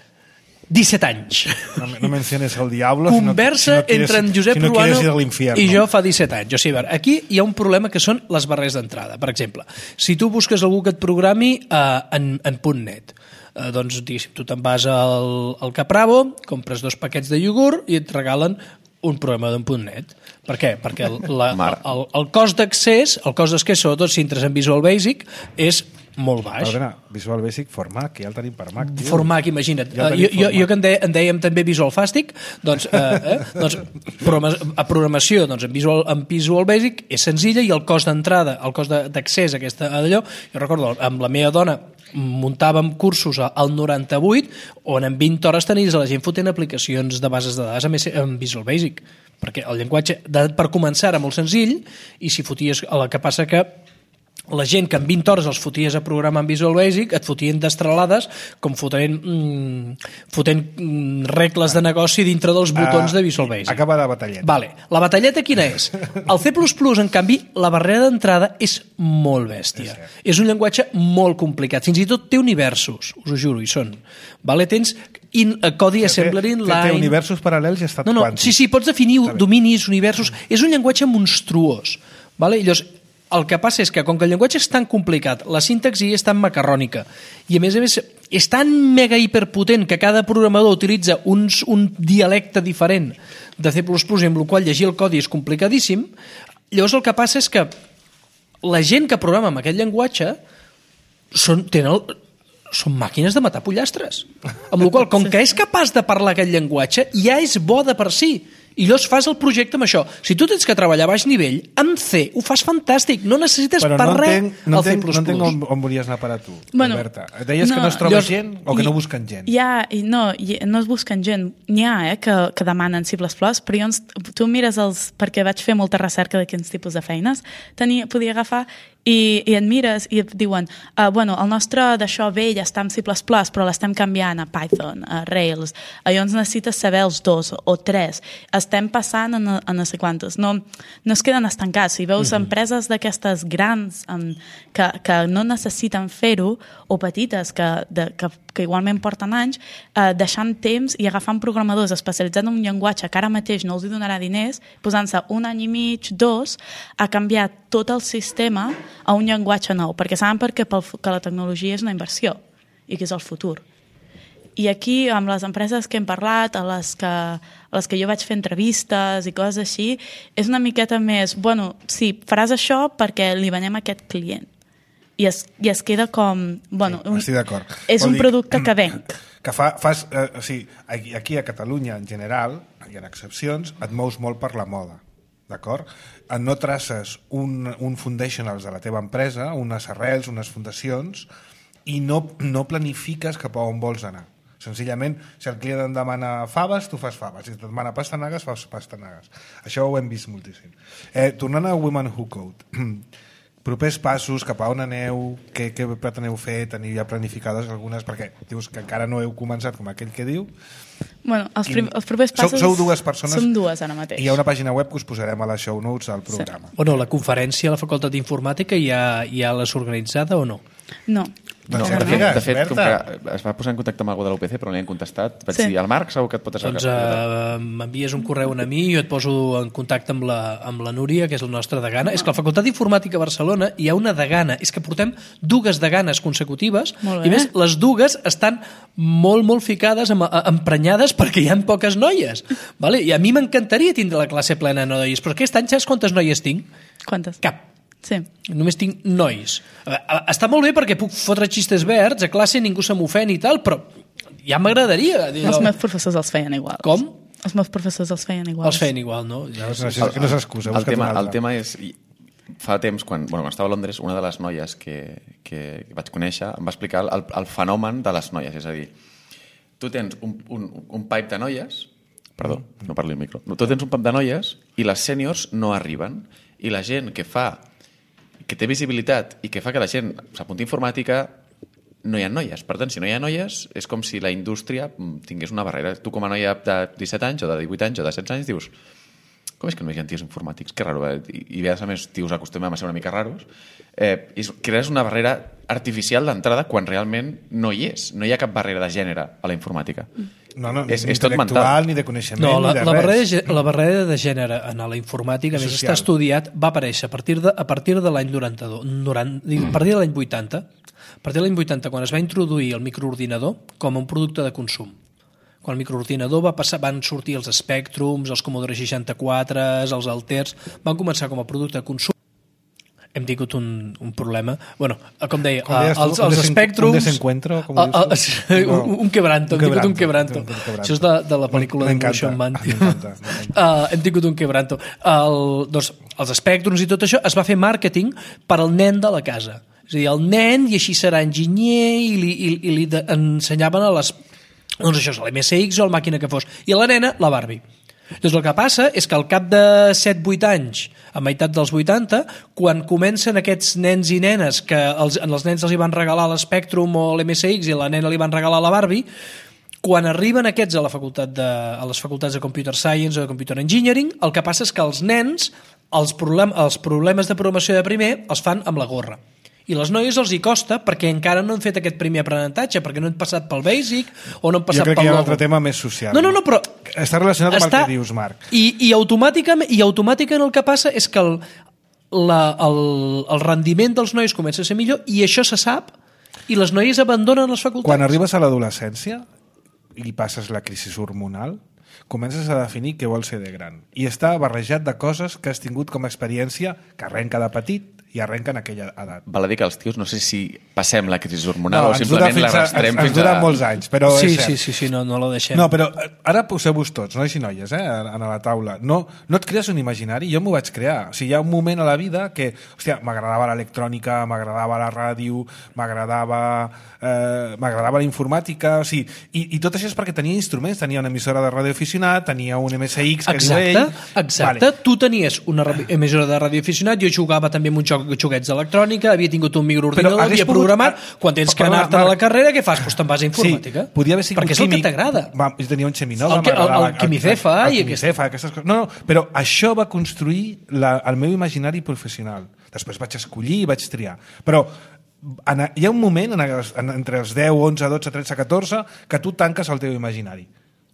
disset anys. No, no menciones el diablo. Conversa si no, si no quieres, entre en Josep si no Ruano ir a l'infierno. i jo fa disset anys. O sigui, a veure, aquí hi ha un problema que són les barreres d'entrada. Per exemple, si tu busques algú que et programi uh, en, en .net, uh, doncs diguéssim, tu te'n vas al, al Capravo, compres dos paquets de iogurt i et regalen un programa d'en .net. Per què? Perquè el, la, el, el cost d'accés, el cost d'accés, sobretot si entres en Visual Basic, és molt baix. Perdona, Visual Basic for Mac, ja el tenim per Mac. Tio. For Mac, imagina't. Ja Uh, jo, jo, jo que en, de, en dèiem també Visual Fastic, doncs, uh, eh, doncs programa, a programació doncs, en, Visual, en Visual Basic és senzilla i el cost d'entrada, el cost d'accés a aquesta a allò, jo recordo, amb la meva dona muntàvem cursos al noranta-vuit on en vint hores tenies a la gent fotent aplicacions de bases de dades en Visual Basic, perquè el llenguatge de, per començar era molt senzill i si foties, el que passa que la gent que en vint hores els foties a programar en Visual Basic et fotien destralades com fotent, mm, fotent mm, regles de negoci dintre dels botons uh, de Visual Basic. Acaba la batalleta. Vale. La batalleta quina és? El C plus plus, en canvi, la barrera d'entrada és molt bèstia. És, és un llenguatge molt complicat. Fins i tot té universos, us ho juro, hi són. Vale? Tens in, uh, codi assembler inline... Té universos paral·lels i estat no, no, quàntic. sí, sí, pots definir dominis, universos... És un llenguatge monstruós. Vale? I llavors, el que passa és que, com que el llenguatge és tan complicat, la sintaxi és tan macarrònica, i a més a més és tan mega hiperpotent que cada programador utilitza uns, un dialecte diferent de C plus plus, i amb el qual llegir el codi és complicadíssim, llavors el que passa és que la gent que programa amb aquest llenguatge són, tenen el, són màquines de matar pollastres. Amb la qual cosa, com que és capaç de parlar aquest llenguatge, ja és bo de per si. I llavors fas el projecte amb això. Si tu tens que treballar a baix nivell, amb C ho fas fantàstic, no necessites Però per no res entenc, no el C++. entenc, no entenc on, on volies anar a parar tu, Bueno, Alberta. Deies no, que no es troba llavors, gent o que i, no busquen gent? Ja, i no, i no es busquen gent. N'hi ha, eh, que, que demanen C++, però jo, tu mires els... Perquè vaig fer molta recerca de quins tipus de feines, tenia, podia agafar i, i et mires i et diuen uh, bueno, el nostre d'això vell està en C++, però l'estem canviant a Python, a Rails. Llavors necessites saber els dos o tres. Estem passant a, a no sé quantes. No, no es queden estancats. Si veus mm-hmm. empreses d'aquestes grans um, que, que no necessiten fer-ho, o petites que, de, que, que igualment porten anys, eh, deixant temps i agafant programadors especialitzats en un llenguatge que ara mateix no els hi donarà diners, posant-se un any i mig, dos, a canviar tot el sistema a un llenguatge nou, perquè saben perquè pel, que la tecnologia és una inversió i que és el futur. I aquí, amb les empreses que hem parlat, a les que, a les que jo vaig fer entrevistes i coses així, és una miqueta més, bueno, sí, faràs això perquè li venem a aquest client. I es, i es queda com... Bueno, sí, estic d'acord. És Vol un dir, producte que venc. Que fa, fas, eh, o sigui, aquí, aquí a Catalunya, en general, hi ha excepcions, et mous molt per la moda. D'acord? No traces un, un foundationals de la teva empresa, unes arrels, unes fundacions, i no, no planifiques cap a on vols anar. Senzillament, si el client et demana faves, tu fas faves. Si et demana pastanagues, fas pastanagues. Això ho hem vist moltíssim. Eh, tornant a Women Who Code, propers passos, cap a on aneu, què, què preteneu fer, teniu ja planificades algunes, perquè dius que encara no heu començat, com aquell que diu. Bueno, els, prim, els propers passos... Sou, sou dues persones. Som dues ara mateix. I hi ha una pàgina web que us posarem a les show notes al programa. Sí. Bueno, la conferència a la Facultat d'Informàtica ja, ja l'has organitzada o no? No. No, Doncs de fet, digues, de fet com Berta. que es va posar en contacte amb algú de l'U P C però no li han contestat, vaig Sí. dir, el Marc segur que et pot Doncs uh, m'envies un correu a mi i jo et poso en contacte amb la, amb la Núria, que és la nostra degana. És que a la Facultat d'Informàtica a Barcelona hi ha una degana. És que portem dues deganes consecutives i més, les dues estan molt, molt ficades, em, emprenyades perquè hi ha poques noies. Vale? I a mi m'encantaria tindre la classe plena de noies, però aquest any saps quantes noies tinc? Quantes? Cap. Sí. Només tinc nois. Està molt bé perquè puc fotre xistes verds, a classe ningú se m'ofèn i tal, però ja m'agradaria. Els meus professors els feien igual. Com? Els meus professors els feien igual. Els feien igual, no? Ja No, no, no és excusa. El tema, el tema és... Fa temps, quan, bueno, quan estava a Londres, una de les noies que, que vaig conèixer em va explicar el, el fenomen de les noies. És a dir, tu tens un, un, un pipe de noies... Perdó, no parli el micro. Tu tens un pipe de noies i les sèniors no arriben. I la gent que fa... que té visibilitat i que fa que la gent s'apunti a informàtica, no hi ha noies. Per tant, si no hi ha noies, és com si la indústria tingués una barrera. Tu com a noia de disset anys, o de divuit anys, o de setze anys, dius, com és que no hi ha tios informàtics? Que raro, eh? I, i a més, tios acostumem a ser una mica raros. Eh, i crees una barrera artificial d'entrada quan realment no hi és. No hi ha cap barrera de gènere a la informàtica. No, no, és, ni és tot intel·lectual, mental. ni de coneixement, No, la, ni de la, res. barrera, la barrera de gènere en la informàtica, a més, Social. està estudiat, va aparèixer a partir de, a partir de l'any noranta-dos, noranta, a partir de l'any vuitanta, a partir de l'any vuitanta, quan es va introduir el microordinador com a un producte de consum. Quan el microordinador va passar, van sortir els Spectrums, els Commodore seixanta-quatre, els Alters, van començar com a producte de consum. Hem tingut un, un problema. Bueno, com deia, Com deies tu, els, un els desen- Spectrums... un desencuentro, com a, a, dius tu? un, No. un quebranto, hem tingut un quebranto. Un quebranto. Això és de, de la pel·lícula de M'encanta, Motion Man. m'encanta, m'encanta. Uh, hem tingut un quebranto. El, doncs, els Spectrums i tot això es va fer màrqueting per al nen de la casa. És a dir, el nen, i així serà enginyer, i li, i, i li de, ensenyaven a les... Doncs això és l'M S X o la màquina que fos. I a la nena, la Barbie. Doncs el que passa és que al cap de set vuit anys, a meitat dels vuitanta, quan comencen aquests nens i nenes que els, els nens els hi van regalar l'Spectrum o l'M S X i a la nena li van regalar la Barbie, quan arriben aquests a, la facultat de, a les facultats de Computer Science o de Computer Engineering, el que passa és que els nens els, problem, els problemes de programació de primer els fan amb la gorra. I les noies els hi costa perquè encara no han fet aquest primer aprenentatge, perquè no han passat pel basic o no han passat Jo crec pel que hi ha un logo. altre tema més social. No, no, no, però... Està relacionat amb està... el que dius, Marc. I, i, automàticament, I automàticament el que passa és que el, la, el, el rendiment dels nois comença a ser millor i això se sap i les noies abandonen les facultats. Quan arribes a l'adolescència i passes la crisi hormonal, comences a definir què vols ser de gran. I està barrejat de coses que has tingut com a experiència que arrenca de petit i arrenquen aquella edat. Val a dir que els tios no sé si passem la crisi hormonal No, o ens dura simplement fins a- l'arrastrem ens- fins ens dura a... molts anys, però Sí, és cert. sí, sí, sí, no, no la deixem. No, però eh, ara poseu-vos tots, nois i noies, eh, a la taula. No, no et crees un imaginari? Jo m'ho vaig crear. O sigui, hi ha un moment a la vida que, hòstia, m'agradava l'electrònica, m'agradava la ràdio, m'agradava eh, m'agradava la informàtica, o sigui, i, i tot això és perquè tenia instruments, tenia una emissora de ràdio aficionat, tenia un M S X que Exacte, diu ell... exacte. Vale. Tu tenies una ra- emissora de radioaficionat, jo jugava també amb un joc de joguets d'electrònica, havia tingut un microordinador, Però hagués havia pogut- programat, quan tens que Perdona, anar-te a la Marc. carrera, què fas? Doncs te'n vas a informàtica. Sí, podia haver sigut perquè és el químic. que t'agrada. Va, jo tenia un Xeminova, El que- el- el m'agradava- Quimicefa el, i el Quimicefa, aquestes coses. No, no, però això va construir la, el meu imaginari professional. Després vaig escollir i vaig triar. Però en, hi ha un moment en, en, entre els deu, onze, dotze, tretze, catorze que tu tanques el teu imaginari.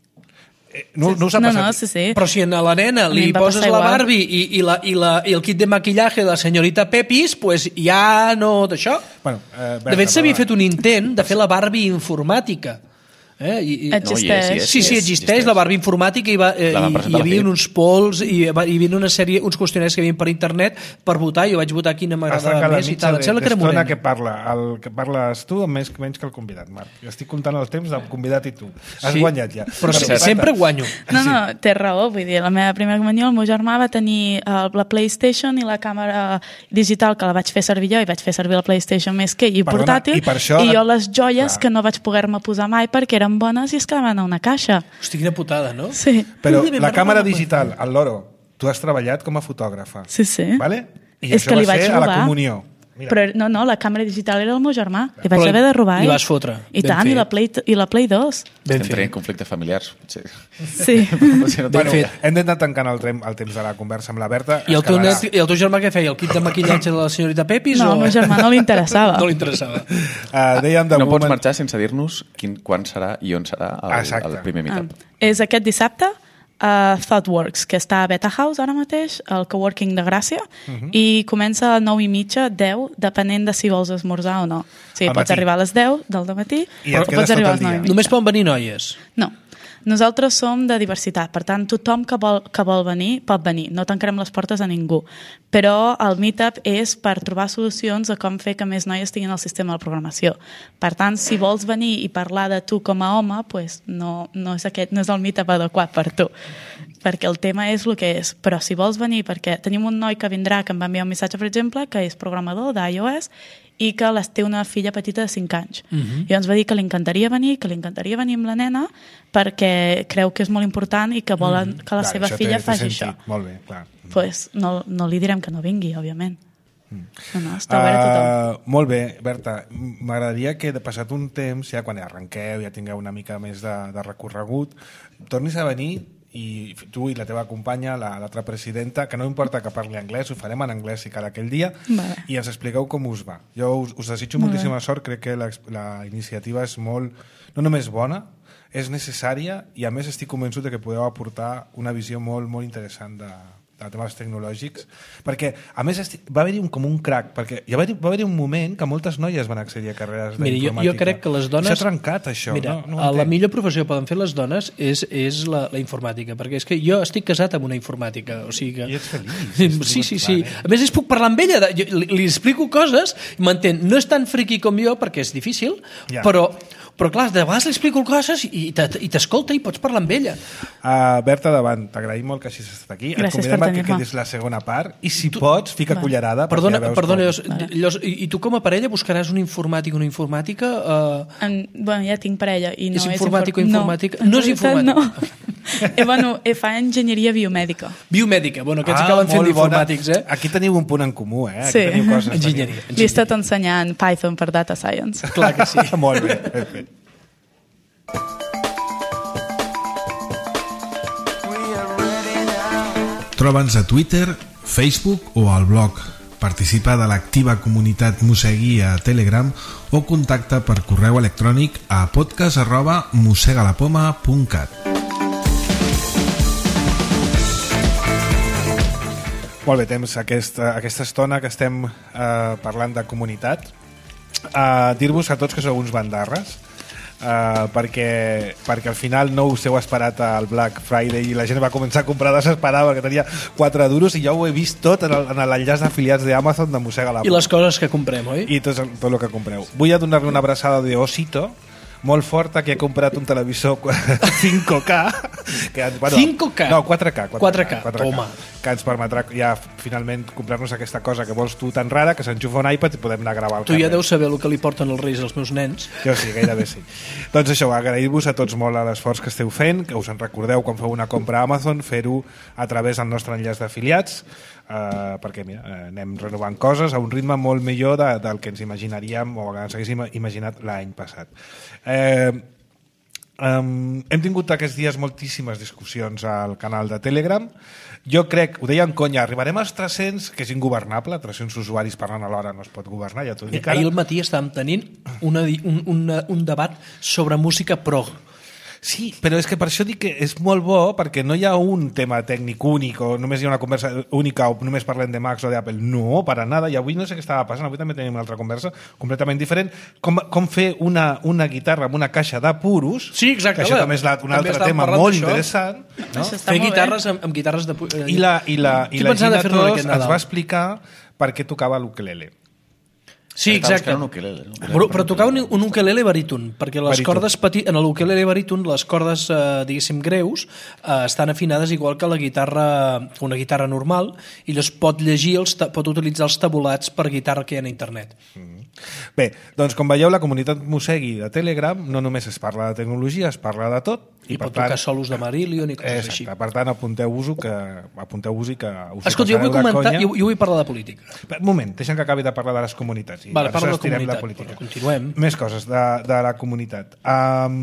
Eh, No, no us ha No, passat? no, sí, sí. Però si a la nena A mi li em va poses passar la igual. Barbie i, i, la, i, la, i el kit de maquillaje de la senyorita Pepis, pues ja no d'això. Bueno, eh, Berta, De fet, s'havia va. fet un intent de fer la Barbie informàtica. Eh? I, i, Existeix. No, hi és, hi és. Sí, sí, existeix la Barbie informàtica i, va, eh, La van i, presentar hi a la havia FIP. uns polls i va- hi havia una sèrie, uns qüestionaris que hi havia per internet per votar i jo vaig votar quina Has m'agradava tancat la més i mitja tal. Em sembla que era d'estona morena. que parla. El que parles tu més, menys que el convidat, Marc. Estic comptant el temps del convidat i tu. Has Sí, guanyat ja. Però Bueno, sí, Berta, sempre guanyo. No, no, té raó, vull dir, la meva primera comunió, el meu germà va tenir uh, la PlayStation i la càmera digital que la vaig fer servir jo i vaig fer servir la PlayStation més que ell i Perdona, portàtil, i per això- i jo les joies Clar. que no vaig poder-me posar mai perquè eren bones i es quedaven a una caixa. Hosti, quina putada, no? Sí, Però Ui, la m'ha càmera recordat. digital, el loro, tu has treballat com a fotògrafa. sí, sí. Vale? I És això que li va vaig ser a la robar. comunió. Mira. Però no, no, la càmera digital era el meu germà. Li vaig Però haver de robar. li eh? vas fotre. I Ben tant, fet. i la, Play, i la Play dos. Ben Estem fet. tenint conflictes familiars. Potser. Sí. Potser no Bueno, fet. hem d'anar tancant el, trem, el temps de la conversa amb la Berta. I el, teu Escalarà. net, I el teu germà què feia? El kit de maquillatge de la senyorita Pepis? No, o... al meu germà no li interessava. No li interessava. Uh, dèiem de No pots moment... marxar sense dir-nos quin, quan serà i on serà el, Exacte. el primer meetup. És aquest dissabte a ThoughtWorks, que està a Beta House ara mateix, al coworking de Gràcia, uh -huh. i comença a nou i mitja, deu, depenent de si vols esmorzar o no. O sigui, Al pots matí. arribar a les deu del dematí I et o quedes pots tot arribar a el les nou i dia. mitja. Només poden venir noies. No. Nosaltres som de diversitat, per tant, tothom que vol, que vol venir pot venir. No tancarem les portes a ningú. Però el meetup és per trobar solucions a com fer que més noies tinguin el sistema de programació. Per tant, si vols venir i parlar de tu com a home, pues no, no, és aquest, no és el meetup adequat per tu. Perquè el tema és el que és. Però si vols venir, perquè tenim un noi que vindrà, que em va enviar un missatge, per exemple, que és programador d'iOS i que les té una filla petita de cinc anys. Uh -huh. I ens va dir que li encantaria venir, que li encantaria venir amb la nena, perquè creu que és molt important i que volen que la Clar, seva això filla té- té faci sentit. això. Molt bé, clar. Pues no, no li direm que no vingui, òbviament. No, no, està obert a tothom. Uh, molt bé, Berta. M'agradaria que, de passat un temps, ja quan arrenqueu, ja tingueu una mica més de, de recorregut, tornis a venir i tu i la teva companya, la- l'altra presidenta, que no importa que parli anglès, ho farem en anglès si cal aquell dia, Vale. i ens expliqueu com us va. Jo us, us desitjo Molt moltíssima sort, crec que la, la iniciativa és molt, no només bona, és necessària i a més estic convençut de que podeu aportar una visió molt, molt interessant de, de temes tecnològics, perquè a més estic, va haver-hi un, com un crac, perquè hi va haver, va haver un moment que moltes noies van accedir a carreres Mira, jo, d'informàtica. jo crec que les dones... S'ha trencat això. Mira, no, no ho la entenc. millor professió que poden fer les dones és, és la, la informàtica, perquè és que jo estic casat amb una informàtica, o sigui que... I ets feliç. Sí, sí, sí. A més, és puc parlar amb ella, de, jo, li, li explico coses, i m'entén. No és tan friqui com jo, perquè és difícil, Ja. però, però clar, de vegades li explico coses i te- i t'escolta i pots parlar amb ella. Uh, Berta, davant, t'agraïm molt que hagis estat aquí. Et Gràcies convidem per a que tenir-me. quedis la segona part i si tu... pots, fica Va. cullerada. perquè Perdona, ja veus perdona com- llavors, llavors, i, i tu com a parella buscaràs un informàtic o una informàtica? Uh, En, bueno, ja tinc parella. I no És informàtic o infor- informàtica? No, No és en realitat, informàtic. No. eh, bueno, eh, fa enginyeria biomèdica. biomèdica, bueno, aquests Ah, acaben fent molt bona. d'informàtics, eh? Aquí teniu un punt en comú, eh? Aquí Sí. teniu coses. Enginyeria. Li he estat ensenyant Python per Data Science. Clar que sí. Molt bé, ben fet. Troba'ns a Twitter, Facebook o al blog. Participa de l'activa comunitat Mosegui a Telegram o contacta per correu electrònic a podcast arroba mosegalapoma punt cat. Molt bé, temps aquesta, aquesta estona que estem eh, parlant de comunitat. Eh, dir-vos a tots que sou uns bandarres. Uh, perquè, perquè al final no us heu esperat al Black Friday i la gent va començar a comprar desesperada perquè tenia quatre duros i jo ho he vist tot en l'enllaç d'afiliats d'Amazon de Mossega la Poma. I les coses que comprem, oi? I tot, tot el que compreu. Vull donar-li una abraçada de Osito molt forta, que he comprat un televisor cinc K que, bueno, cinc K? No, quatre K, quatre K, toma. Que ens permetrà ja finalment comprar-nos aquesta cosa que vols tu tan rara que s'enxufa un iPad i podem anar a gravar al tu carrer. Ja deus saber el que li porten els reis als meus nens. Jo sí, gairebé sí. Doncs això, agrair-vos a tots molt l'esforç que esteu fent, que us en recordeu quan feu una compra a Amazon, fer-ho a través del nostre enllaç d'afiliats, Uh, perquè mira, uh, anem renovant coses a un ritme molt millor de, del que ens imaginaríem o que ens haguéssim imaginat l'any passat. Uh, um, hem tingut aquests dies moltíssimes discussions al canal de Telegram. Jo crec, ho deia en conya, arribarem als tres-cents, que és ingovernable, tres-cents usuaris parlant alhora no es pot governar, ja t'ho dic ara. Ahir al matí estàvem tenint una, un, una, un debat sobre música prog. Sí, però és que per això dic que és molt bo, perquè no hi ha un tema tècnic únic o només hi ha una conversa única o només parlem de Macs o d'Apple. No, per a nada. I avui no sé què estava passant, avui també tenim una altra conversa completament diferent. Com, com fer una, una guitarra amb una caixa de puros, sí, exacte, que això també és la, un altre tema molt interessant. No? Fer guitarres amb, amb guitarres de... I la, i la, i la Gina Tos ens va explicar per què tocava l'ukelele. Sí, exacte. Un ukelele, un ukelele. Però, però tocar un, un ukelele baríton, perquè les baríton. cordes peti... en l'ukelele baríton les cordes, eh, diguéssim, greus eh, estan afinades igual que la guitarra, una guitarra normal, i llavors pot llegir, els, pot utilitzar els tabulats per guitarra que hi ha a internet. Mm. Bé, doncs com veieu, la comunitat Mossegui de Telegram no només es parla de tecnologia, es parla de tot. I, I pot tant, tocar solos de Marillion i coses exacte, així. Per tant, apunteu-vos-ho que apunteu-vos i que us Escolta, jo vull comentar, jo, jo vull parlar de política. Un moment, deixa'm que acabi de parlar de les comunitats. I vale, parla de comunitat, la política. Però continuem. Més coses de, de la comunitat. Um,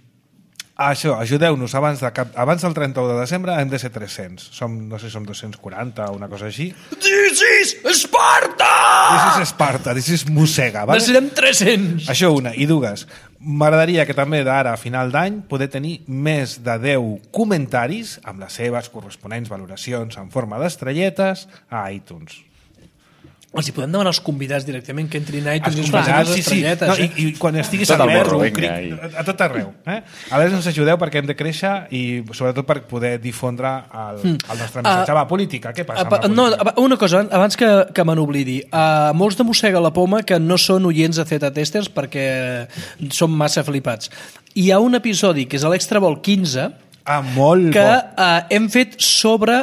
això, ajudeu-nos, abans, de cap, abans del trenta-u de desembre hem de ser tres-cents. Som, no sé, som dos-cents quaranta o una cosa així. This is Esparta! This is Esparta, this is Mossega. Vale? Necessitem tres-cents! Això una. I dues, m'agradaria que també d'ara a final d'any poder tenir més de deu comentaris amb les seves corresponents valoracions en forma d'estrelletes a iTunes. Els hi podem demanar als convidats directament que entrin a iTunes els i us sí, sí. estrelletes. No, eh? i, I quan estiguis tot al el verb, morro, cric, vinga, a tot arreu. Eh? A veure, ens ajudeu perquè hem de créixer i sobretot per poder difondre el, el nostre missatge. Uh, Va, política, què passa amb la no, política? Una cosa, abans que, que me n'oblidi. Uh, molts de Mossega la Poma que no són oients de Zeta Testers perquè són massa flipats. Hi ha un episodi que és l'Extra Vol quinze ah, molt que bo. uh, hem fet sobre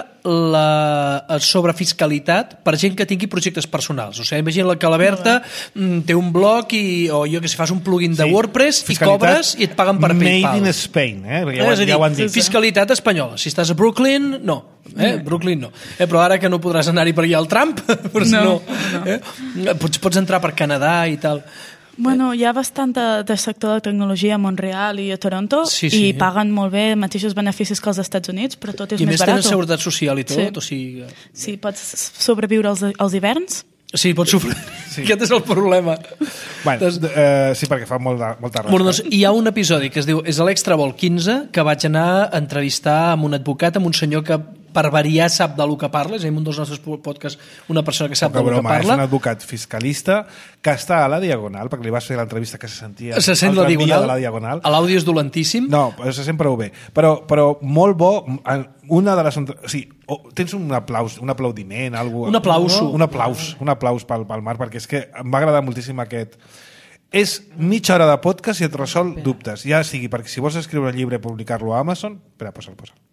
la sobre fiscalitat per gent que tingui projectes personals. O sigui, imagina que la Berta mm, té un blog i, o jo que sé, fas un plugin de sí. WordPress i cobres i et paguen per PayPal. Made in Spain, eh? Perquè ja, és a dir, ja ho han dit. Fiscalitat espanyola. Si estàs a Brooklyn, no. Eh? Brooklyn no. Eh, però ara que no podràs anar-hi per allà al Trump, però no, no. no. Eh? Pots, pots entrar per Canadà i tal. Bueno, hi ha bastant de, de sector de tecnologia a Montreal i a Toronto sí, sí. i paguen molt bé mateixos beneficis que els Estats Units, però tot és I més barat. I més tenen seguretat social i tot. Sí, o sigui... sí pots sobreviure als, als hiverns. Sí, pots sofrir. Sí. Aquest és el problema. Bueno, doncs, uh, sí, perquè fa molta, molta ràbia. Bueno, doncs, hi ha un episodi que es diu és l'Extra Vol quinze, que vaig anar a entrevistar amb un advocat, amb un senyor que per variar sap del que parla, és a dir, un dels nostres podcasts, una persona que sap del que parla. És un advocat fiscalista que està a la Diagonal, perquè li vas fer l'entrevista que se sentia se sent la diagonal, de la Diagonal. L'àudio és dolentíssim. No, se sent prou bé. Però, però molt bo, una de les... O sigui, tens un aplaus, un aplaudiment, algú, un aplauso. Un aplaus, un aplaus pel, pel Marc, perquè és que em va agradar moltíssim aquest... És mitja hora de podcast i et resol dubtes. Ja sigui, perquè si vols escriure un llibre i publicar-lo a Amazon... Espera, posa'l, posa'l.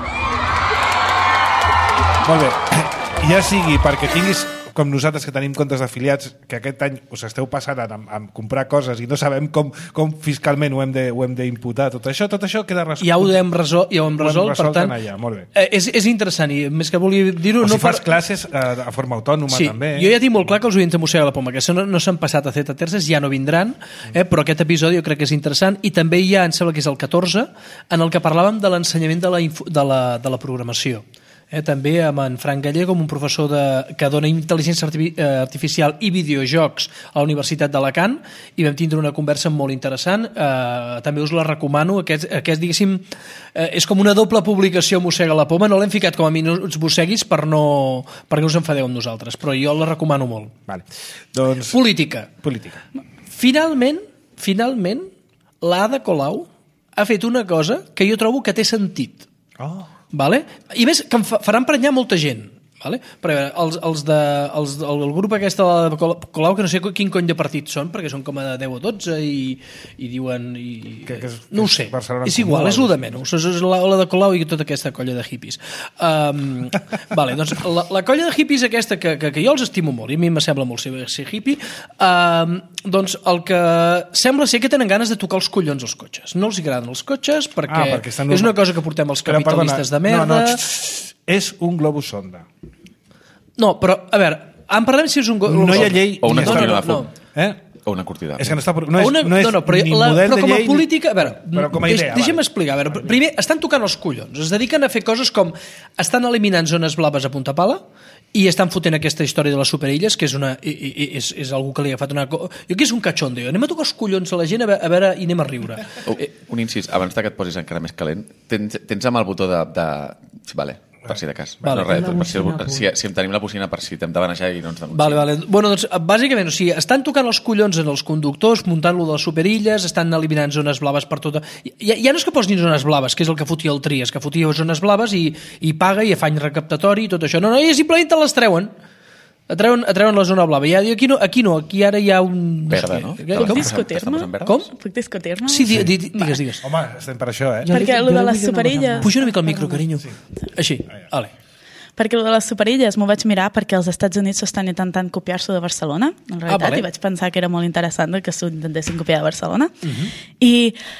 Molt bé. Ja sigui perquè tinguis, com nosaltres que tenim comptes d'afiliats, que aquest any us esteu passant a, a comprar coses i no sabem com, com fiscalment ho hem de, ho hem d'imputar, tot això, tot això queda resolt. Ja ho hem resolt, ja ho hem resolt, per tant, allà. Molt bé. Eh, és, és interessant, i més que volia dir-ho... O no si fas per... classes eh, de forma autònoma, sí, també. Jo ja tinc molt clar que els oients de Mossega la Poma, que no, no s'han passat a Zeta Terces, ja no vindran, eh, però aquest episodi jo crec que és interessant, i també hi ha, em sembla que és el catorze, en el que parlàvem de l'ensenyament de, la de, la, de la programació. Eh, també amb en Frank Gallego, un professor de, que dona intel·ligència artificial i videojocs a la Universitat d'Alacant, i vam tindre una conversa molt interessant. Eh, també us la recomano. Aquest, aquest diguéssim, eh, és com una doble publicació Mossega la Poma. No l'hem ficat com a minuts mosseguis per no, perquè us enfadeu amb nosaltres, però jo la recomano molt. Vale. Doncs... Política. Política. Finalment, finalment, l'Ada Colau ha fet una cosa que jo trobo que té sentit. Oh. Vale? I més, que em fa, farà emprenyar molta gent. Vale? Però a veure, els, els de, els, el, el grup aquest de Colau, que no sé quin cony de partit són, perquè són com a deu o dotze i, i diuen... I, que, que és, no ho sé, és igual, és el de menys. És la, la de Colau i tota aquesta colla de hippies. Um, vale, doncs, la, la colla de hippies aquesta, que, que, que jo els estimo molt, i a mi em sembla molt ser, ser hippie, um, doncs el que sembla ser que tenen ganes de tocar els collons als cotxes. No els agraden els cotxes perquè, ah, perquè és una cosa que portem els capitalistes de merda... No, no, x, x, és un globus sonda. No, però, a veure, en parlem si és un globus sonda. No hi ha llei... O una no, cortina no, de fum. no. Eh? O una cortina de fum. És que no, està, no és, una, no és no, no, però, ni la, model però com a de llei... política... A veure, però com a idea, deix, deixa'm explicar. A veure, primer, estan tocant els collons. Es dediquen a fer coses com... Estan eliminant zones blaves a punta pala i estan fotent aquesta història de les superilles, que és, una, és, és algú que li ha agafat una... Jo que és un cachondeo. Anem a tocar els collons a la gent a veure, a veure i anem a riure. Oh, un incís, abans que et posis encara més calent, tens, tens amb el botó de... de... Vale, per si de cas. Vale. No, res, per si, si, si em tenim la bocina per si t'hem de banejar i no ens denunciem. Vale, vale. Bueno, doncs, bàsicament, o sigui, estan tocant els collons en els conductors, muntant-lo de les superilles, estan eliminant zones blaves per tota... Ja, ja no és que posin zones blaves, que és el que fotia el Trias, que fotia zones blaves i, i paga i afany recaptatori i tot això. No, no, i simplement te les treuen. Atreuen, atreuen la zona blava. Ja, aquí, no, aquí no, aquí ara hi ha un... Verda, no? Puc discutir-me? Com? Puc discutir-me? Sí, di, di, digues, digues. Home, estem per això, eh? Perquè el de les superilles... Puja una mica el micro, carinyo. Sí. Així, vale. Perquè el de les superilles m'ho vaig mirar perquè els Estats Units s'estan intentant copiar-s'ho de Barcelona, en realitat, ah, vale. I vaig pensar que era molt interessant que s'ho intentessin copiar de Barcelona. Uh-huh. I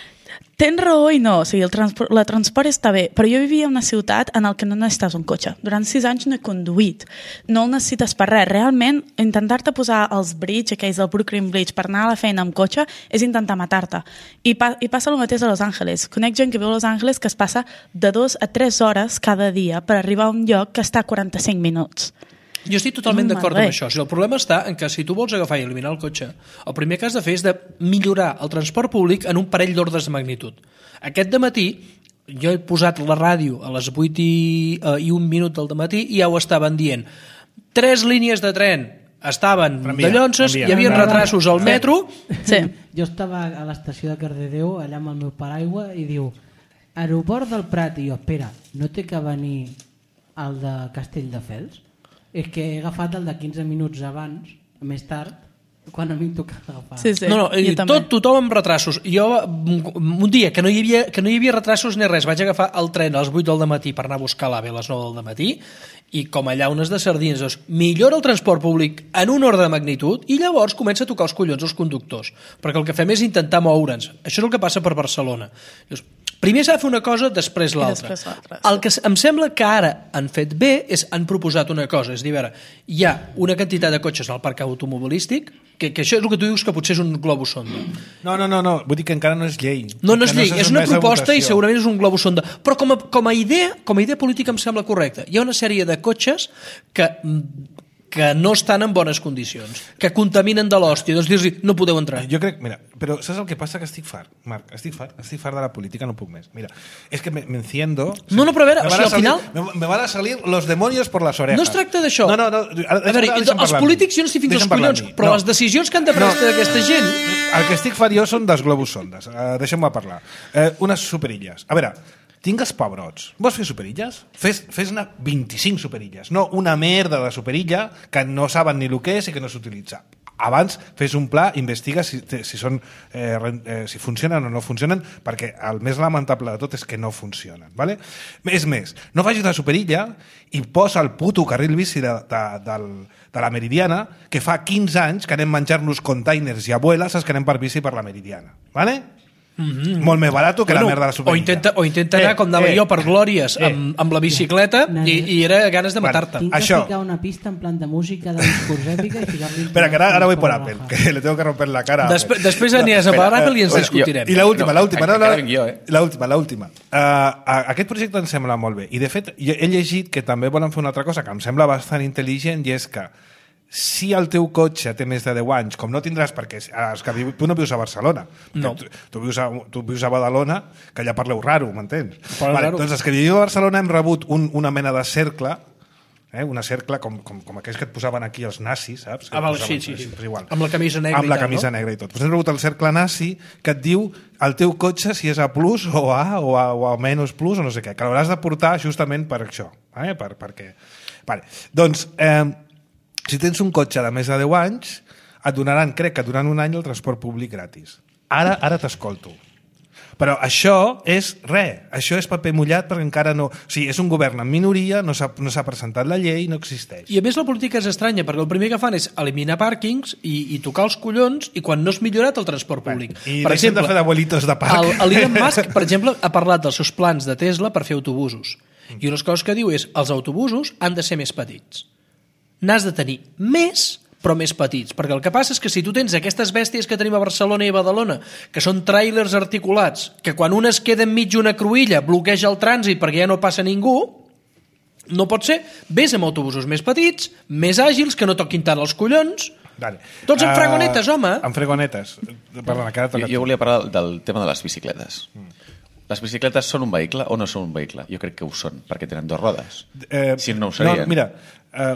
tens raó i no, o sigui, el transport, la transport està bé, però jo vivia en una ciutat en el que no necessites un cotxe. Durant sis anys no he conduït, no el necessites per res. Realment, intentar-te posar els bridge, aquells del Brooklyn Bridge, per anar a la feina amb cotxe, és intentar matar-te. I, pa, i passa el mateix a Los Angeles. Conec gent que viu a Los Angeles que es passa de dos a tres hores cada dia per arribar a un lloc que està a quaranta-cinc minuts. Jo estic totalment d'acord amb això. O sigui, el problema està en que si tu vols agafar i eliminar el cotxe, el primer que has de fer és de millorar el transport públic en un parell d'ordres de magnitud. Aquest dematí, jo he posat la ràdio a les vuit i, uh, i un minut del dematí i ja ho estaven dient. Tres línies de tren estaven de llonses, hi havia retrasos al metro... Sí. Jo estava a l'estació de Cardedeu, allà amb el meu paraigua, i diu, aeroport del Prat, i jo, espera, no té que venir el de Castelldefels? És que he agafat el de quinze minuts abans, més tard, quan a mi em toca agafar. Sí, sí. No, no, tot, tothom amb retrasos. Jo, un dia que no, hi havia, que no hi havia retrasos ni res, vaig agafar el tren a les vuit del matí per anar a buscar l'AVE a les nou del matí i com allà unes de sardines. Doncs, millora el transport públic en un ordre de magnitud i llavors comença a tocar els collons als conductors. Perquè el que fem és intentar moure'ns. Això és el que passa per Barcelona. Llavors, primer s'ha de fer una cosa, després l'altra. El que em sembla que ara han fet bé és han proposat una cosa, és dir, a veure, hi ha una quantitat de cotxes al parc automobilístic, que, que això és el que tu dius que potser és un globus sonda. No, no, no, no. Vull dir que encara no és llei. No, no és llei, no és una proposta i segurament és un globus sonda. Però com a, com a idea, com a idea política em sembla correcta. Hi ha una sèrie de cotxes que... que no estan en bones condicions, que contaminen de l'hòstia, doncs dir-los no podeu entrar. Jo crec, mira, però saps el que passa? Que estic fart, Marc, estic fart, estic fart de la política, no puc més. Mira, és que me, me enciendo... No, no, però a veure, o sigui, al salir, final... Me, me van a salir los demonios por las orejas. No es tracta d'això. No, no, no. Ara, a veure, els polítics jo no estic fins als collons, però no. Les decisions que han de prendre no. D'aquesta gent... El que estic fart jo són dels globus sondes. Uh, Deixa'm-me parlar. Uh, unes superilles. A veure, tingues pebrots. Vols fer superilles? Fes, fes-ne vint-i-cinc superilles. No una merda de superilla que no saben ni el que és i que no s'utilitza. Abans fes un pla, investiga si, si, són, eh, eh, si funcionen o no funcionen, perquè el més lamentable de tot és que no funcionen. ¿Vale? És més, no facis la superilla i posa el puto carril bici de, de, de, de la Meridiana, que fa quinze anys que anem menjar-nos containers i abueles que anem per bici per la Meridiana. ¿Vale? Mm-hmm. Molt més barat que bueno, la merda de la superilla. O intenta, o intenta anar, eh, com anava eh, jo, per Glòries eh, amb, amb la bicicleta eh, i, i era ganes de matar-te. Tinc que això... ficar una pista en plan de música de discurs èpica i ficar-li... Espera, que ara, ara voy por Apple, que le tengo que romper la cara. Després, després aniràs a per Apple i ens discutirem. I l'última, no, l'última. No, no, l'última, l'última. Uh, aquest projecte em sembla molt bé. I, de fet, he llegit que també volen fer una altra cosa que em sembla bastant intel·ligent i és que si el teu cotxe té més de deu anys, com no tindràs, perquè és que tu no vius a Barcelona, no. tu, tu, vius a, tu vius a Badalona, que allà parleu raro, m'entens? Vale, doncs els que vivim a Barcelona hem rebut un, una mena de cercle Eh? Una cercle com, com, com aquells que et posaven aquí els nazis, saps? Que Ah, val, posaven, sí, sí, sí. Pues igual. Amb la camisa negra amb la i tal, camisa no? negra i tot. Pues hem rebut el cercle nazi que et diu el teu cotxe si és A plus o A o A, o A menys plus o no sé què, que l'hauràs de portar justament per això. Eh? Per, perquè... Vale. Doncs, eh, si tens un cotxe de més de deu anys, et donaran, crec que durant un any, el transport públic gratis. Ara ara t'escolto. Però això és res, això és paper mullat perquè encara no... O sigui, és un govern en minoria, no s'ha no s'ha presentat la llei, no existeix. I a més la política és estranya, perquè el primer que fan és eliminar pàrquings i, i tocar els collons i quan no és millorat el transport públic. Bueno, I per deixem exemple, de fer d'abuelitos de parc. el, el Elon Musk, per exemple, ha parlat dels seus plans de Tesla per fer autobusos. I unes coses que diu és els autobusos han de ser més petits. N'has de tenir més però més petits, perquè el que passa és que si tu tens aquestes bèsties que tenim a Barcelona i a Badalona, que són tràilers articulats, que quan un es queda enmig d'una cruïlla bloqueja el trànsit perquè ja no passa ningú, no pot ser. Vés amb autobusos més petits, més àgils, que no toquin tant els collons, Vale. tots amb Uh, fregonetes, home. Amb fregonetes. Perdona, que ara Jo, toca jo tu. volia parlar del tema de les bicicletes. Les bicicletes són un vehicle o no són un vehicle? Jo crec que ho són, perquè tenen dues rodes. Eh, Si no ho serien. No, mira, eh,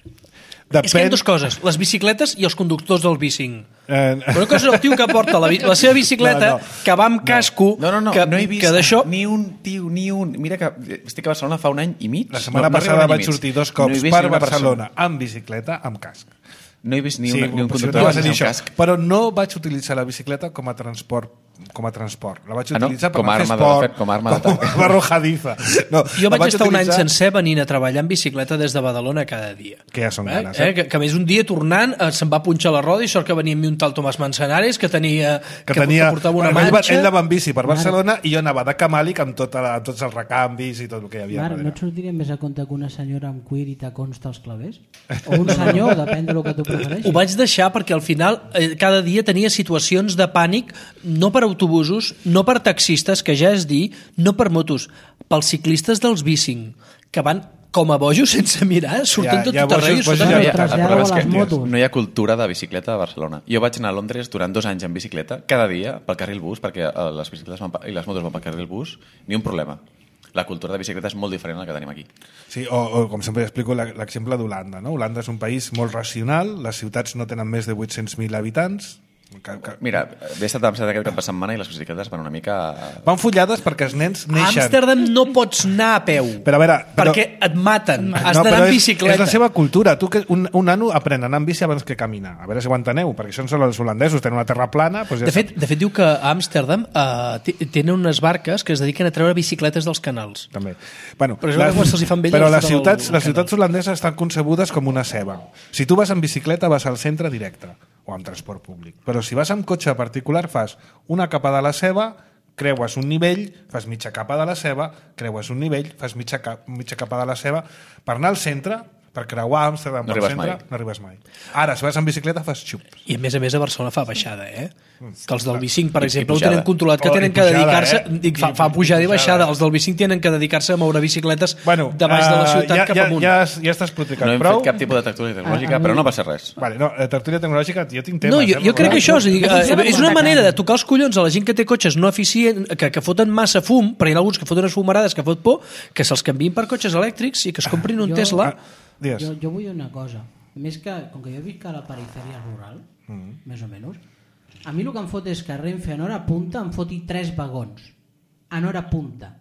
És que hi ha depèn... dues coses, les bicicletes i els conductors del bicing. Eh, Una cosa és el tio que porta la, bi- la seva bicicleta, No, no. que va amb casco, No, no, no, que, no he vist que d'això... ni un tio, ni un... Mira que estic a Barcelona fa un any i mig. La setmana no, no passada arriba un any vaig i mig. sortir dos No he cops vist per ni una Barcelona amb bicicleta, amb casc. No he vist ni, una, ni un possiblement conductor vas a dir amb això. casc. Però no vaig utilitzar la bicicleta com a transport com a transport. La vaig Ah, no? utilitzar per Com a anar a fer arma de- esport, de fet, com a arma d'atac. com a arma arrojadiza. No, Jo la vaig estar un any utilitzar- sencer venint a treballar en bicicleta des de Badalona cada dia. Que ja són eh? ganes, eh? Eh? Que, que a més un dia tornant eh, se'm va punxar la roda i sort que venia amb mi un tal Tomàs Manzanares que tenia que, tenia, que portava una ell, va, manxa. ell anava amb bici per Barcelona i jo anava de camàlic amb, tota la, amb tots els recanvis i tot el que hi havia. Marc, no darrere. et sortiria més a compte que una senyora amb cuir i tacons als clavers? O un senyor, depèn del que tu prefereixis. Ho vaig deixar perquè al final eh, cada dia tenia situacions de pànic no per autobusos, no per taxistes, que ja és dir, no per motos, pels ciclistes dels bicing, que van com a bojos sense mirar, sortint Ja- de ja tot arreu. i bojos- sota- bojos No, hi ha, el traslladeu problema és a que les motos. no hi ha cultura de bicicleta a Barcelona. Jo vaig anar a Londres durant dos anys en bicicleta, cada dia, pel carril bus, perquè eh, les bicicletes van, pa- i les motos van pel carril bus, ni un problema. La cultura de bicicleta és molt diferent a la que tenim aquí. Sí, o, o com sempre explico la- l'exemple d'Holanda. No? Holanda és un país molt racional, les ciutats no tenen més de vuit-cents mil habitants. Que, que... Mira, he estat a Amsterdam aquest cap de setmana i les bicicletes van una mica... Van follades perquè els nens A neixen... Amsterdam no pots anar a peu, Però a veure, però- perquè et maten. Has No, d'anar però en és, bicicleta. és la seva cultura. Tu que un, un nano aprèn a anar en bici abans que caminar. A veure si ho enteneu, perquè això són els holandesos, tenen una terra plana... Doncs ja De fet, de fet, diu que a Amsterdam uh, tenen unes barques que es dediquen a treure bicicletes dels canals. també. Bueno, Però és una cosa que se'ls hi fan velles però tot les el- ciutats, el les canal. ciutats holandeses estan concebudes com una ceba. Si tu vas en bicicleta vas al centre directe o amb transport públic. Però si vas amb cotxe particular fas una capa de la ceba, creues un nivell, fas mitja capa de la ceba, creues un nivell, fas mitja, cap, mitja capa de la ceba. Per anar al centre, per creuar Amsterdam No pel arribes centre, mai. no arribes mai. Ara, si vas en bicicleta, fas xup. I a més a més a Barcelona fa baixada, eh? Que els del bicing, per I- i exemple, ho pujada. tenen controlat, que Oh, tenen i que pujada, dedicar-se... eh? Dic, fa, I- fa pujada i pujada. baixada. Els del bicing tenen que dedicar-se a moure bicicletes Bueno, de baix de la eh, ciutat ja, cap ja, amunt. ja, ja està explicat No hem prou. fet cap tipus de tertúlia tecnològica, A- a però mi- no passa res. Vale, no, eh, tertúlia tecnològica, jo tinc temes. No, jo, eh, jo crec que això és, a dir, Funciona eh, és com una un manera de tacant. tocar els collons a la gent que té cotxes no eficient, que, que foten massa fum, però hi ha alguns que foten unes fumarades que fot por, que se'ls canviïn per cotxes elèctrics i que es comprin un Jo- Tesla. Ah, digues. Jo, jo vull una cosa. Més que, com que jo visc a la perifèria rural, mm. més o menys, a mi el que em fot és que Renfe en hora punta em foti tres vagons. En hora punta.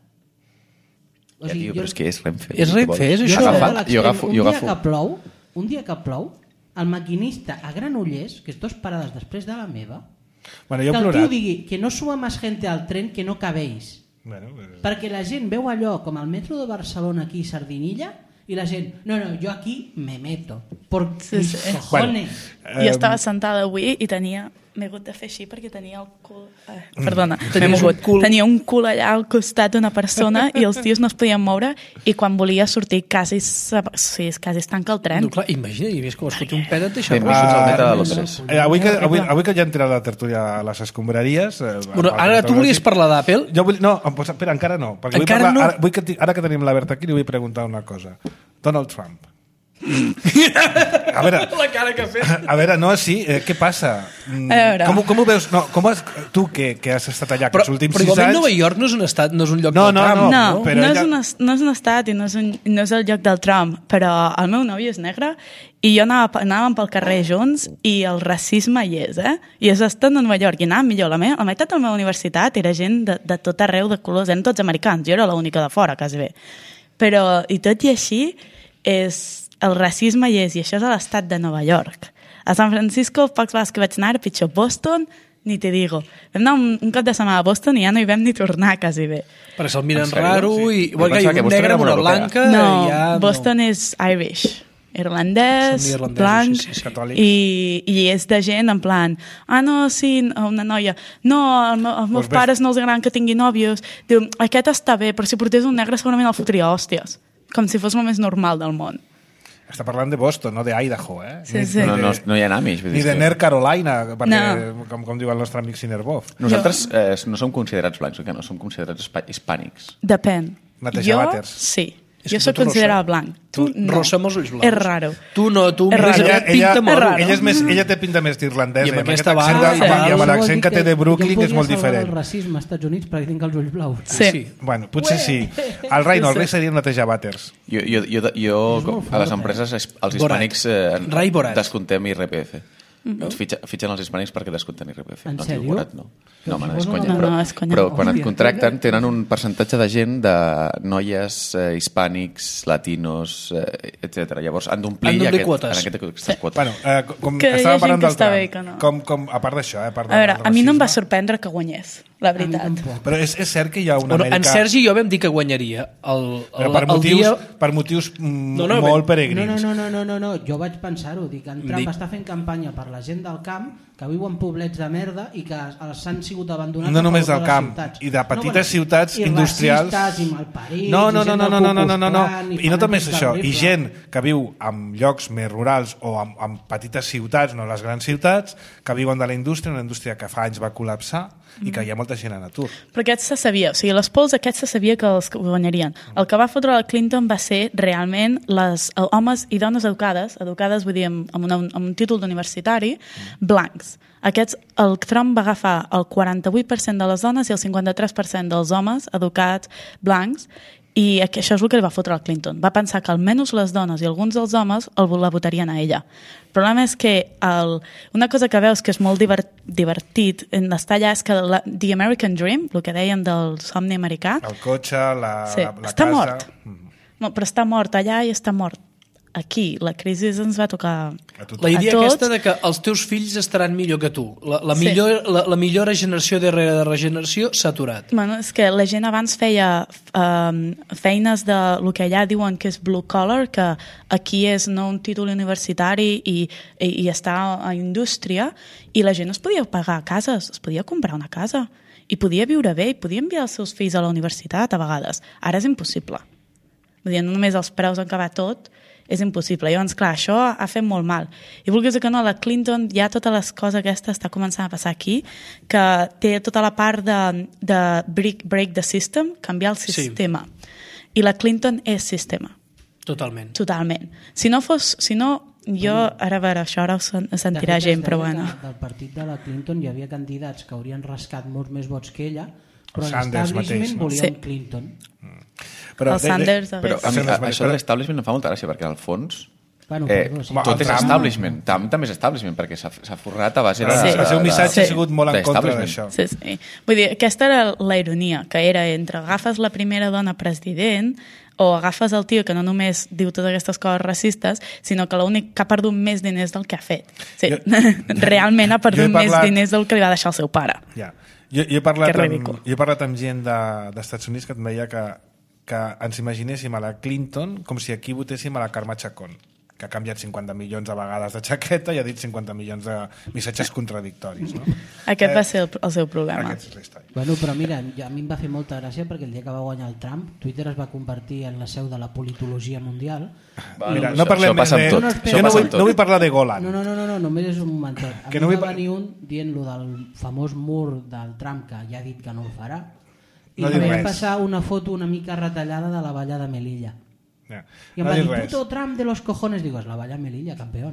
Ja, tio, però és que és Renfe. És Renfe, és jo això. sé Agafa- de l'extrem. jo agafo, un jo dia agafo. que plou, un dia que plou, el maquinista a Granollers, que és dos parades després de la meva, Bueno, jo he que el tio plorat. digui que no suba més gente al tren que no cabeix. Bueno, eh, Perquè la gent veu allò com el metro de Barcelona aquí, Sardinilla, i la gent, no, no, jo aquí me meto. Por Sí, sí. mis cojones. Eh, Jo estava sentada avui i tenia... M'he hagut de fer així perquè tenia el cul... Eh, Mm. perdona, m'he Tenies mogut. un cul. Tenia un cul allà al costat d'una persona i els tios no es podien moure i quan volia sortir quasi, se- sí, quasi es tanca el tren. No, clar, imagina, i més com es foti un pet et deixa Benvinguts roix. al Ah, meta de no, Londres. Eh, avui, que, avui, avui que ja hem tirat la tertúlia a les escombraries... Eh, Bueno, al- ara al- tu volies parlar d'Apple? Jo vull, no, em posa, espera, encara no. Perquè vull Encara parlar, no? Ara, vull que, ti- ara que tenim la Berta aquí, li vull preguntar una cosa. Donald Trump. a veure... La cara que ha fet. A veure, no, sí, eh, què passa? Mm, A veure. Com, com ho veus? No, com has, tu, que, que has estat allà Però, aquests últims però sis igualment anys... Nova York no és un estat, no és un lloc No, del no, Trump. no. No, però no, ella- és un, es- no és un estat i no és, un, no és el lloc del Trump, però el meu nòvio és negre i jo anava, anàvem pel carrer junts i el racisme hi és, eh? I és estat a Nova York i anàvem millor. La, meva, la meitat de la meva universitat era gent de, de tot arreu de colors, eren tots americans, jo era l'única de fora, quasi bé. Però, i tot i així, és, el racisme hi és, i això és a l'estat de Nova York. A San Francisco, pocs vegades que vaig anar, era pitjor. Boston, ni te digo. Vam anar un, un cop de setmana a Boston i ja no hi vam ni tornar, quasi bé. Perquè se'l miren En sèrio? raro Sí. i... Jo Bueno, pensava hi que ha un Boston negre era amb una molt europea. blanca No, i ja... Boston és Irish, irlandès, Són irlandesos, blanc, sí, sí, sí. Catòlics. i, i és de gent en plan, ah, no, sí, una noia, no, el, meu- els meus Pues ves- pares no els agraden que tingui nòvios, diu, aquest està bé, però si portés un negre segurament el fotria hòsties, com si fos el més normal del món. Està parlant de Boston, no d'Idaho, eh? Sí, Ni- sí. ni No, de- no, no hi ha Amish. vull Ni dir de que- North Carolina, perquè, No. com, com diu el nostre amic Sinerbov. Nosaltres eh, no som considerats blancs, oi que no? Som considerats hispa- hispànics. Depèn. Netejar Jo, vàters. sí. És Jo que soc tu, considerada rossa. blanc. Tu, Tu, no. rossa amb els ulls blaus. És raro. Tu no, tu És mires raro. aquest pinta és molt. raro. Ella, és més, ella té pinta més d'irlandesa. I amb i amb aquesta aquest accent barba- de- i amb Ah, l'accent que té de Brooklyn és molt El diferent. racisme als Estats Units perquè tinc els ulls blaus. Sí. Sí. Bueno, potser sí. El rei no, el rei seria netejar vàters. Jo, jo, jo, jo com- a les empreses, es- els Borat. hispànics, eh, Rai Borat. descontem I R P F. Ens fitxa, fitxen els hispànics perquè descompten I R P F. En no es diu sèrio? Borat, no. No, home, no, és No, conya. no, però, no, és conya. però quan et Hòstia, contracten tenen un percentatge de gent de noies eh, hispànics, latinos, eh, etcètera. Llavors han d'omplir Han d'omplir aquest, quotes. en aquest, aquestes quotes. Bueno, eh, com Que hi ha estava gent parlant que del està Trump, bé i que no. com, com, a part d'això, eh, a part A veure, del a mi no em va racisme, sorprendre que guanyés, la A mi veritat. tampoc. Però és, és cert que hi ha una Bueno, Amèrica... en Sergi i jo vam dir que guanyaria. El, el, Però per el motius, dia... per motius mm, No, no, molt ben- peregrins. No, no, no, no, no, no, jo vaig pensar-ho, dic, en Trump Dic- està fent campanya per la gent del camp que viu en poblets de merda i que els han sigut abandonats No a només favor del de les camp, ciutats. i de petites bueno, ciutats i industrials. racistes, i malparits, No, no, i no, gent no, del no, no, no, Ku no, Klux no, no. Klan, I no només fanàtics això, del i rifle. gent que viu en llocs més rurals o en, en petites ciutats, no les grans ciutats, que viuen de la indústria, una indústria que fa anys va col·lapsar i que hi ha molta gent en atur. Però aquest se sabia, o sigui, les polls aquests se sabia que els guanyarien. El que va fotre la Clinton va ser realment les eh, homes i dones educades, educades vull dir amb, amb, una, amb un títol d'universitari, blancs. Aquests, el Trump va agafar el quaranta-vuit per cent de les dones i el cinquanta-tres per cent dels homes educats blancs, i això és el que li va fotre al Clinton. Va pensar que almenys les dones i alguns dels homes el, la votarien a ella. El problema és que el, una cosa que veus que és molt divert, divertit en estar allà és que la, The American Dream, el que dèiem del somni americà, El cotxe, la, sí, la, la està casa... mort. No, però està mort allà i està mort aquí. La crisi ens va tocar A tothom. La idea a tots. aquesta de que els teus fills estaran millor que tu. La, la, Sí. millor, la, la millora generació darrere de regeneració s'ha aturat. Bueno, és que la gent abans feia um, feines de el que allà diuen que és blue collar, que aquí és no un títol universitari i, i, i està a indústria, i la gent es podia pagar cases, es podia comprar una casa i podia viure bé i podia enviar els seus fills a la universitat a vegades. Ara és impossible. Vull dir, no només els preus han acabat tot, és impossible. Llavors, clar, això ha fet molt mal. I vulguis que no, la Clinton ja totes les coses aquestes està començant a passar aquí, que té tota la part de, de break, break the system, canviar el sistema. Sí. I la Clinton és sistema, Totalment. totalment. Si no fos... Si no, jo, ara a veure, això ara ho sen- sentirà De fet, gent, es però deia bueno. que Del partit de la Clinton hi havia candidats que haurien rascat molts més vots que ella, però El Sanders l'establishment mateix, no? volien Sí. Clinton. Però, El Sanders Però a mi, Sanders, a, això però- de l'establishment em fa molta gràcia, perquè al fons Bueno, eh, perdó, sí. Home, tot el és Trump- establishment. Trump també és establishment, perquè s'ha s'ha forrat a base de... Sí. El seu missatge Sí. ha sigut molt en contra d'establishment. d'això. Sí, sí. Vull dir, aquesta era la ironia, que era entre agafes la primera dona president o agafes el tio que no només diu totes aquestes coses racistes, sinó que l'únic que ha perdut més diners del que ha fet. Sí, Jo- realment ha Jo perdut he parlat- més diners del que li va deixar el seu pare. Ja. Jo, jo, he parlat Que amb, ridícul. jo he parlat amb gent de, d'Estats Units que em deia que, que ens imaginéssim a la Clinton com si aquí votéssim a la Carme Chacón, que ha canviat cinquanta milions a vegades de jaqueta i ha dit cinquanta milions de missatges contradictoris. No? Aquest Eh, va ser el, el seu problema. Aquest és la història. Bueno, però mira, ja a mi em va fer molta gràcia perquè el dia que va guanyar el Trump, Twitter es va convertir en la seu de la politologia mundial. Va, Mira, això- no parlem això més passa amb de... tot. No, no, Això jo no passa vull, amb tot. no vull parlar de Golan. No, no, no, no, no només és un momentet. A Que mi no no vull va pa- venir un dient lo del famós mur del Trump, que ja ha dit que no ho farà, i No no diu vaig res. passar una foto una mica retallada de la valla de Melilla. Ja. I em No va dic dir, res. puto tram de los cojones. Digo, es la valla Melilla, campeón.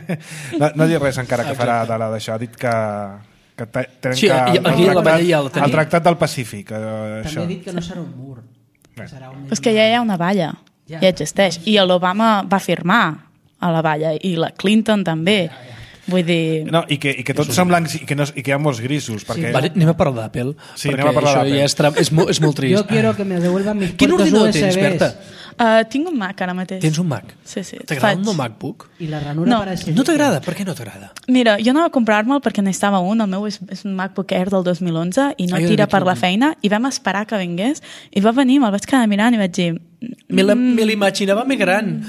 No, no dic res encara que farà de la d'això. Ha dit que, que te- trenca Sí, i- el, aquí a la tractat, valla ja la tenim. el tractat del Pacífic. Eh, També això. he dit que no serà un mur. Que serà un Però és que ja hi ha una valla, Ja. ja existeix. I l'Obama va firmar a la valla, i la Clinton també. Vull dir... No, i, que, i que tots són blancs i que, no, i que hi ha molts grisos. Perquè... Vale, anem a parlar d'Apple. Sí, perquè anem a parlar això d'Apple. Ja és, tra- és, mo- és molt trist. Yo quiero que me devuelvan mis Quin puertos ordinador U S tens, Bs. Berta? Uh, tinc un Mac ara mateix. Tens un Mac? Sí, sí. T'agrada Faig- un MacBook? Y la ranura No, para ese No t'agrada? Per què no t'agrada? Mira, jo anava a comprar-me'l perquè n'estava un, el meu és, és un MacBook Air del dos mil onze i no Ah, jo tira d'aquí per la un. feina, i vam esperar que vingués i va venir, me'l vaig quedar mirant i vaig dir... Me la- me l'imaginava més gran.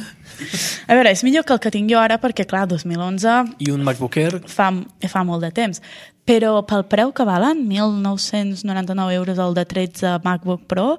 A veure, és millor que el que tinc jo ara perquè, clar, dos mil onze I un MacBook Air... fa, fa molt de temps. Però pel preu que valen, mil nou-cents noranta-nou euros el de tretze MacBook Pro,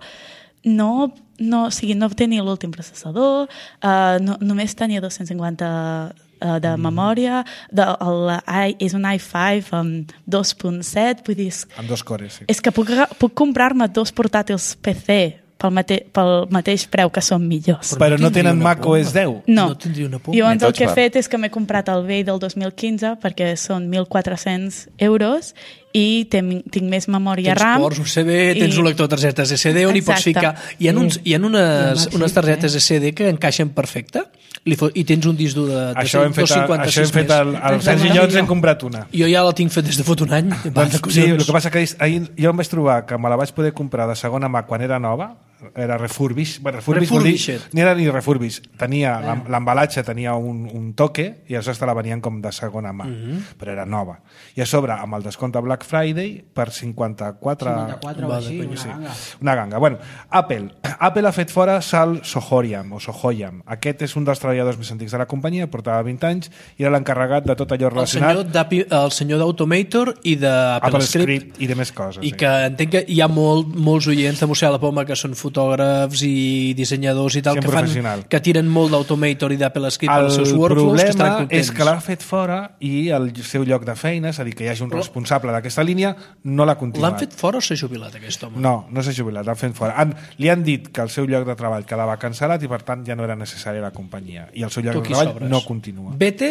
no, no, o sigui, no tenia l'últim processador, uh, no, només tenia dos-cents cinquanta uh, de memòria, de, el, i, és un i cinc amb dos punt set, vull dir, és, Amb dos cores, sí. és que puc, aga- puc comprar-me dos portàtils P C pel, mate, pel mateix preu, que són millors. Però no tindria tenen una Mac O S deu. No, No tindria una por. llavors Ni el tots que he va. fet és que m'he comprat el vell del dos mil quinze perquè són mil quatre-cents euros i ten, tinc més memòria Tens RAM. ports U S B, tens i- un lector de targetes S D on hi pots Exacte. ficar... Hi ha, uns, hi ha unes, Sí, unes targetes sí. S D que encaixen perfecte li fo- i tens un disc dur de, de Això hem fet, dos coma cinquanta-sis això hem fet el, el Tens Sergi la i jo ens millor. hem comprat una. Jo ja la tinc fet des de fot un any. Va, de Doncs, sí, el collons. que passa que ahir, ahir jo em vaig trobar que me la vaig poder comprar de segona mà quan era nova, era refurbish, bueno, refurbish vol dir- Refurbished. ni era ni refurbish, tenia l'em- l'embalatge tenia un, un toque i aleshores te la venien com de segona mà, però era nova. I a sobre, amb el descompte Black Friday, per cinquanta-quatre... cinquanta-quatre o Va, així, de una conya, sí. ganga. Una ganga. Bueno, Apple. Apple ha fet fora Sal Sohoyam, o Sohoyam. Aquest és un dels treballadors més antics de la companyia, portava vint anys i era l'encarregat de tot allò El relacionat senyor d'Api- el senyor d'Automator i d'Apple Apple Script, Script i de més coses. i sí. que entenc que hi ha molt, molts oients de Museu a la Poma que són fotògrafs i dissenyadors i tal, Gent que, fan, professional. que tiren molt d'Automator i d'Apple Script El als seus workflows, que estan problema contents. és que l'ha fet fora i el seu lloc de feina, és a dir, que hi hagi un responsable d'aquesta línia, no l'ha continuat. L'han fet fora o s'ha jubilat, aquest home? No, no s'ha jubilat, l'han fet fora. Han, li han dit que el seu lloc de treball quedava cancel·lat i per tant ja no era necessària la companyia. I el seu lloc Tu de aquí treball sobres. no continua. Vete,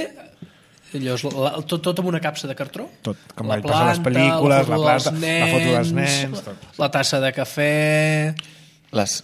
allò, és la, tot, tot amb una capsa de cartró? Tot, com la el passa a les pel·lícules, la, foto planta, dels la foto dels nens... Tot. la tassa de cafè, Les,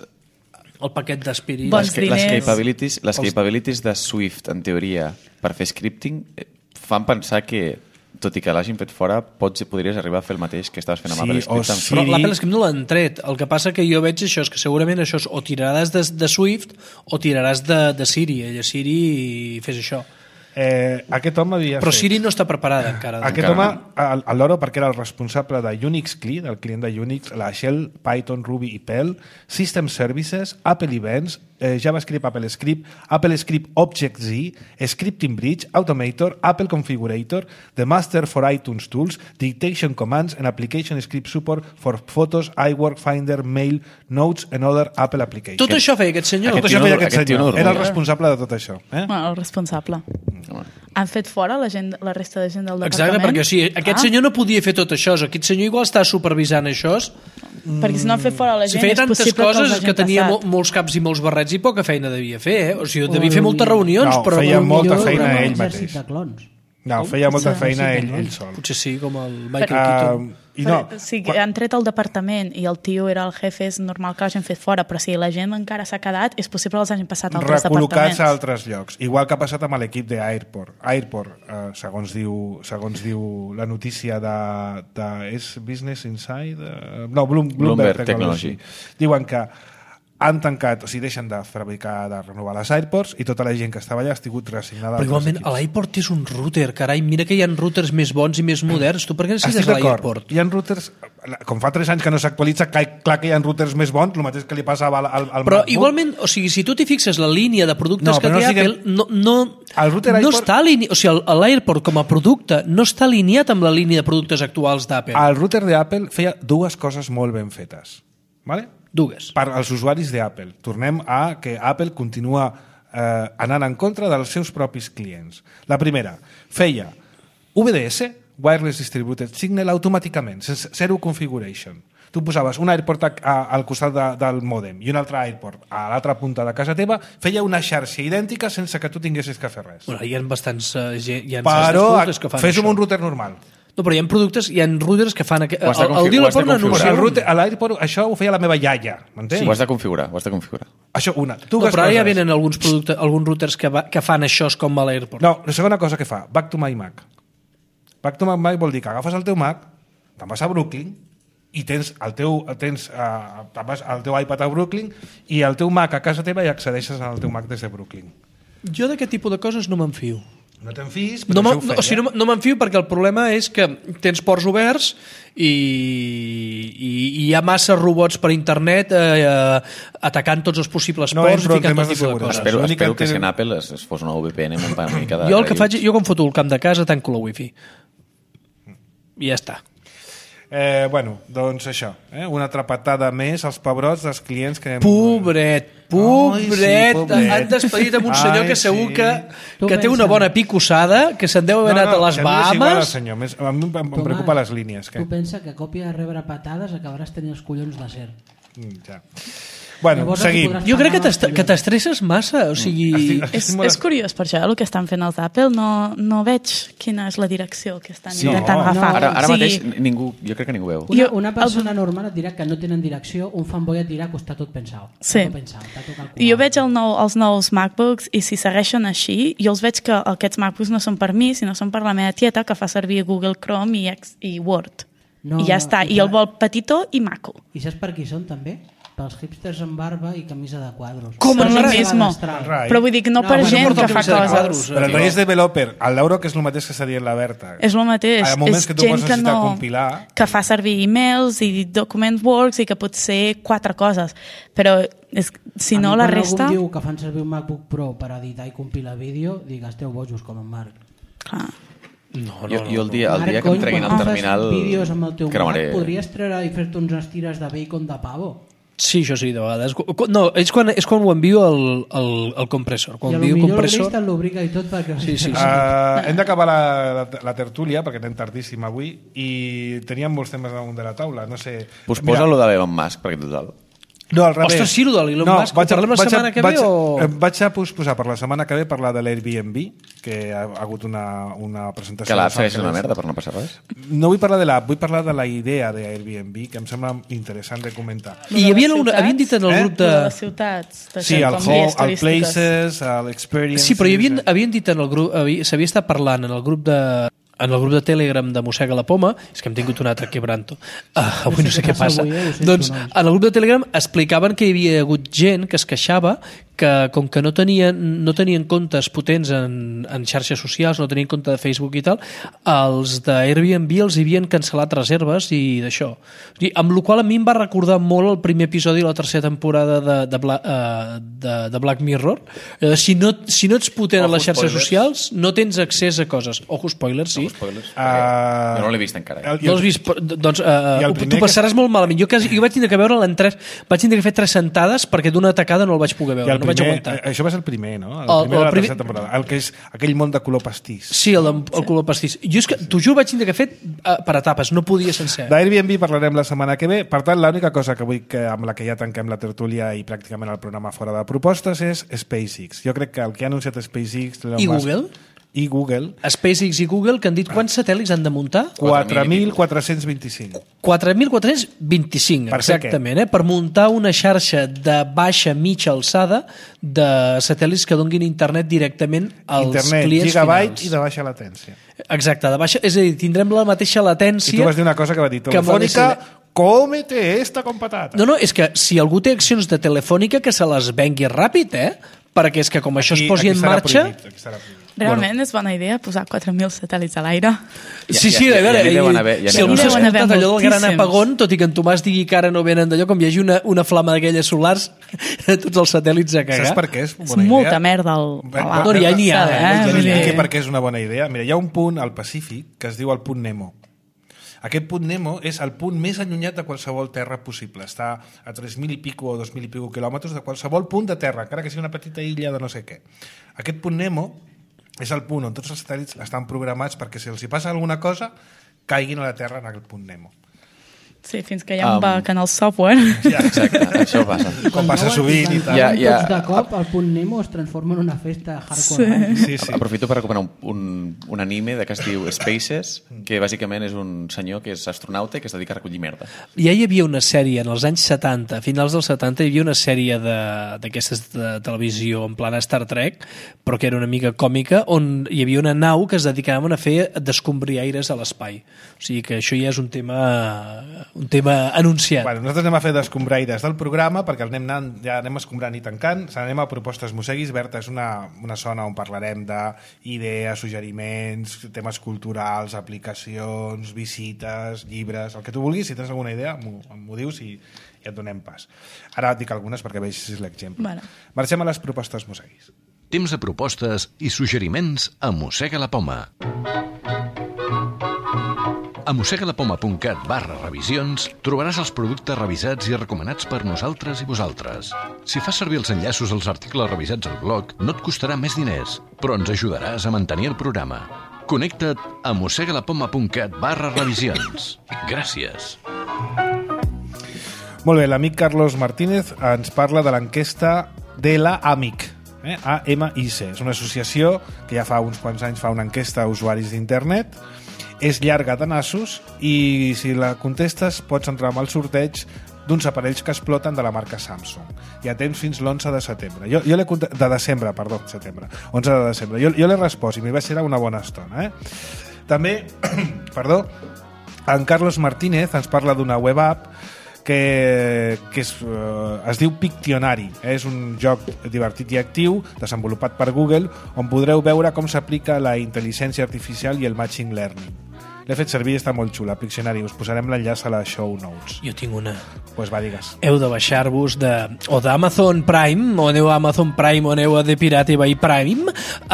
el paquet d'aspirina... Bons les, ca- les, diners. capabilities, les capabilities de Swift, en teoria, per fer scripting, eh, fan pensar que, tot i que l'hagin fet fora, pots, podries arribar a fer el mateix que estaves fent amb Sí, Apple o Script. amb sí. Però Siri. l'Apple Script no l'han tret. El que passa que jo veig això, és que segurament això és o tiraràs de, de Swift o tiraràs de, de Siri. Ella Siri i fes això. Eh, aquest home havia Però fet... Siri no està preparada encara. Aquest Encara home, al- a l'Oro, perquè era el responsable de Unix C L I, del client de Unix, la Shell, Python, Ruby i Perl, System Services, Apple Events, eh, JavaScript, Apple Script, Apple Script Object-Z, Scripting Bridge, Automator, Apple Configurator, The Master for iTunes Tools, Dictation Commands and Application Script Support for Photos, iWork, Finder, Mail, Notes and other Apple Applications. Tot això feia aquest senyor. Tot Aquest això tio feia no- aquest aquest tio senyor. no Era el dormia. responsable de tot això. Eh? Bueno, el responsable. Home. Han fet fora la, gent, la resta de gent del Exacte, departament? perquè o sigui, aquest Ah, senyor no podia fer tot això. Aquest senyor igual està supervisant això. Perquè si no han fet fora la Si gent, feia és tantes possible coses que els és que hagin tenia passat. mo molts caps i molts barrets i poca feina devia fer. Eh? O sigui, devia fer moltes reunions, No, però... feia O molta millor feina un ell exèrcit mateix. de clons. No, feia molta Sí, feina sí, ell, sí, ell sol. Potser sí, com el Michael Uh, Keaton. I no, Però, sí, que han tret el departament i el tio era el jefe, és normal que l'hagin fet fora, però si la gent encara s'ha quedat, és possible que els hagin passat a altres recol·locats departaments. a altres llocs. Igual que ha passat amb l'equip d'Airport. Airport, eh, segons, diu, segons diu la notícia de, de és Business Inside? Eh, no, Bloom, Bloomberg, Bloomberg Technology. Technology. Diuen que han tancat, o sigui, deixen de fabricar, de renovar les Airports i tota la gent que estava allà ha estat reassignada Però a igualment, altres a equips. l'iPort és un router, carai. Mira que hi ha routers més bons i més moderns. Tu per què necessites Estic d'acord. l'iPort? Hi ha routers, com fa tres anys que no s'actualitza, clar clar que hi ha routers més bons, el mateix que li passava al, al, al Però MacBook. igualment, o sigui, si tu t'hi fixes la línia de productes No, que però no té siguem- Apple, no, no, El router no iPort- està alineat, o sigui, el- l'AirPort com a producte no està alineat amb la línia de productes actuals d'Apple. El router d'Apple feia dues coses molt ben fetes. Vale? Dues. Per als usuaris d'Apple. Tornem a que Apple continua eh, anant en contra dels seus propis clients. La primera, feia U V D S, Wireless Distributed Signal, automàticament, sense zero configuration. Tu posaves un AirPort a, a, al costat de, del mòdem i un altre AirPort a l'altra punta de casa teva, feia una xarxa idèntica sense que tu tinguessis que fer res. Bueno, hi ha bastants, uh, hi ha Però bastants que fan fes-ho amb això. un router normal. No, però hi ha productes, hi ha routers que fan... Aqu... Ho has de El, confi- el dia ho la has de porna configurar. O sigui, el anunciant... router, a l'AirPort, això ho feia la meva iaia, m'entens? Sí. Ho has de configurar, ho has de configurar. Això, una. Tu No, que però ara ja coses. venen alguns, productes, alguns routers que, va, que fan això com a l'AirPort. No, la segona cosa que fa, Back to my Mac. Back to my Mac vol dir que agafes el teu Mac, te'n vas a Brooklyn i tens el teu, tens, uh, te'n vas al teu iPad a Brooklyn i el teu Mac a casa teva i accedeixes al teu Mac des de Brooklyn. Jo d'aquest tipus de coses no me'n-fio. No te'n fies, però No, això me, ho feia. no, o sigui, no, no me'n-fio perquè el problema és que tens ports oberts i, i, i hi ha massa robots per internet eh, eh, atacant tots els possibles No ports entro i en ficant temes tot de tipus de seguretat. coses. Espero, l'únic espero que que si tenen- en Apple es, es fos una V P N amb una mica de... Jo el que de faig, jo quan foto el camp de casa tanco la wifi. I ja està. Eh, bueno, doncs això, eh? una altra patada més als pebrots dels clients que... Pobret, pobret, Ai, sí, pobret. han despedit amb un senyor Ai, que segur sí. que, Tu que té una pensa- bona picossada, que se'n deu haver anat a les si mi m'és igual, Bahamas. senyor. Més- A mi em, em Tomàs, preocupa les línies. Que... Tu pensa que a còpia de rebre patades acabaràs tenint els collons d'acer. Mm, ja. Bueno, Llavors, seguim. podràs Jo crec que pagar t'est- els que t'estresses massa, o sigui... Estic- estic És, molt- és curiós per això, el que estan fent els Apple. No, no veig quina és la direcció que estan Sí. intentant No, agafar. Ara, ara O sigui, mateix ningú, jo crec que ningú veu. Una, Jo- una persona normal et dirà que no tenen direcció, un fanboy et dirà que està tot pensat. Sí. Està tot pensat, està tot calculat. Jo veig el nou, els nous MacBooks i si segueixen així, jo els veig que aquests MacBooks no són per mi, sinó són per la meva tieta que fa servir Google Chrome i, X, i Word. No, I ja no, està. i I el clar- vol petitó i maco. I saps per qui són també? Pels hipsters amb barba i camisa de quadros. Com Per el gent que mismo. va d'astral. Rai. Però vull dir que no, No, per però no gent porta que el fa camisa de coses. quadros. Però el rei és developer, el d'euro que és el mateix que s'ha dit la Berta. És el mateix. Hi ha moments és que tu gent pots que necessitar no, compilar. que fa servir emails i document works i que pot ser quatre coses. Però és, si A no, mi la quan resta... algú em diu que fan servir un MacBook Pro per editar i compilar vídeo, dic, esteu bojos com en Marc. Clar. No, no, Jo, no. jo el dia, el Marc, dia que em cony, treguin quan el fas terminal... vídeos amb el teu cremaré. Mac, podries treure i fer-te uns estires de bacon de pavo. Sí, això sí, de vegades. Qu- qu- No, és quan, és quan ho envio el, el, el compressor. I Quan a lo envio el millor el compressor... Greix te'n l'obriga i tot perquè... Sí, sí, sí. Uh, hem d'acabar la, la, la tertúlia perquè anem tardíssim avui i teníem molts temes damunt de la taula, no sé... Pues posa lo de Elon Musk, perquè total... No, al revés. Ostres, sí, lo de l'Elon Musk, ho vaig a- parlem la vaig a- setmana que ve vaig a- o- eh, Vaig a posposar per la setmana que ve parlar de l'Airbnb, que ha, ha hagut una, una presentació... Que l'app de San segueix una Francisco. merda per no passar res. No vull parlar de l'app, vull parlar de la idea d'Airbnb, que em sembla interessant de comentar. I hi havia una, havien dit en el Eh? grup De de... les ciutats. De Sí, el com Home, guies el turístiques. Places, l'Experience... Sí, però hi havien, havien dit en el grup... havia- S'havia estat parlant en el grup de en el grup de Telegram de Mossega la Poma, és que hem tingut un altre quebranto, uh, avui no sé què passa, avui, eh? Ho sento, doncs nois. en el grup de Telegram explicaven que hi havia hagut gent que es queixava que com que no tenien, no tenien comptes potents en, en xarxes socials, no tenien compte de Facebook i tal, els d'Airbnb els havien cancel·lat reserves i d'això. O sigui, amb la qual a mi em va recordar molt el primer episodi de la tercera temporada de, de, Bla, uh, de, de Black Mirror. Eh, si, no, si no ets potent Ojo, a les xarxes spoilers. socials, no tens accés a coses. Ojo, spoilers, sí. Spoilers. Ah, jo no l'he vist encara. Eh? el- No l'has vist? Però, doncs uh, I el uh, primer tu passaràs molt malament. Jo, quasi, jo vaig tindre que veure en tres... Vaig tindre que fer tres sentades perquè d'una tacada no el vaig poder I veure. el No vaig primer, aguantar. eh, això va ser el primer, no? El, El- primer el de la primer- tercera temporada. El que és aquell món de color pastís. Sí, el, el color pastís. Jo és que, t'ho juro, vaig tindre que fer uh, per etapes. No podia sencer. D'Airbnb parlarem la setmana que ve. Per tant, l'única cosa que vull que amb la que ja tanquem la tertúlia i pràcticament el programa fora de propostes és SpaceX. Jo crec que el que ha anunciat SpaceX... Elon I Musk- Google? I Google. SpaceX i Google, que han dit quants satèl·lits han de muntar? quatre mil quatre-cents vint-i-cinc. quatre mil quatre-cents vint-i-cinc, Per fer exactament, eh? Per muntar una xarxa de baixa mitja alçada de satèl·lits que donguin internet directament als Internet, clients gigabyte finals. i de baixa latència. Exacte, de baixa, és a dir, tindrem la mateixa I tu latència. vas dir una cosa que va dir que amb Telefònica, l'A D S L. cómete esta con patata. No, no, és que si algú té accions de Telefònica que se les vengui ràpid, eh? Perquè és que com això es posi en serà marxa... prohibit, aquí serà prohibit. Realment bueno. és bona idea posar quatre mil satèl·lits a l'aire. Sí, Ja- sí, ja- a veure, ja n'hi deuen haver- ja si n'hi algú deuen s'ha haver. escoltat allò del gran Moltíssims. apagón, tot i que en Tomàs digui que ara no venen d'allò, com hi hagi una, una flama d'aquelles solars, tots els satèl·lits a cagar. Saps per què és És bona molta idea? merda al, Bé, a bé, la... No, ja n'hi ha, Sabe, eh? Ja Vull li dir- explico per què és una bona idea. Mira, hi ha un punt al Pacífic que es diu el punt Nemo. Aquest punt Nemo és el punt més allunyat de qualsevol terra possible. Està a tres mil i pico o dos mil i pico quilòmetres de qualsevol punt de terra, encara que sigui una petita illa de no sé què. Aquest punt Nemo és el punt on tots els satèl·lits estan programats perquè si els hi passa alguna cosa caiguin a la Terra en aquest punt Nemo. Sí, fins que hi ha un Um, bug en el software. Ja, Exacte, això passa. com passa sovint i tal. Ja, ja. Tots de cop, el punt Nemo es transforma en una festa hardcore. Sí. Sí. Sí, sí. Aprofito per recomanar un, un, un anime de que es diu Spaces, que bàsicament és un senyor que és astronauta i que es dedica a recollir merda. Ja hi havia una sèrie en els anys setanta, a finals dels setanta, hi havia una sèrie de- d'aquestes de, de televisió en plan Star Trek, però que era una mica còmica, on hi havia una nau que es dedicaven a fer descombriaires a l'espai. O sigui que això ja és un tema, un tema anunciat. Bueno, nosaltres anem a fer d'escombraires del programa perquè el anem anant, ja anem escombrant i tancant. Se n'anem a propostes mosseguis. Berta, és una, una zona on parlarem d'idees, suggeriments, temes culturals, aplicacions, visites, llibres, el que tu vulguis. Si tens alguna idea, m'ho dius i, i et donem pas. Ara et dic algunes perquè vegis l'exemple. Vale. Marxem a les propostes mosseguis. Temps de propostes i suggeriments a Mossega la Poma. A mossegalapoma.cat barra revisions trobaràs els productes revisats i recomanats per nosaltres i vosaltres. Si fas servir els enllaços als articles revisats al blog, no et costarà més diners, però ens ajudaràs a mantenir el programa. Connecta't a mossegalapoma.cat barra revisions. Gràcies. Molt bé, l'amic Carlos Martínez ens parla de l'enquesta de la AMIC. Eh? A M I C. És una associació que ja fa uns quants anys fa una enquesta a usuaris d'internet. És llarga de nassos i si la contestes pots entrar amb el sorteig d'uns aparells que exploten de la marca Samsung. Hi ha temps fins l'onze de setembre. Jo, jo l'he conte- de desembre, perdó, setembre. onze de desembre. Jo, jo l'he respost i m'hi va ser una bona estona. Eh? També, perdó, en Carlos Martínez ens parla d'una web app que, que és, uh, es diu Pictionary. Eh? És un joc divertit i actiu desenvolupat per Google on podreu veure com s'aplica la intel·ligència artificial i el machine learning. L'he fet servir i està molt xula, Pictionary. Us posarem l'enllaç a les show notes. Jo tinc una. Pues va, digues. Heu de baixar-vos de, o d'Amazon Prime, o aneu a Amazon Prime, o aneu a The Pirate Bay Prime,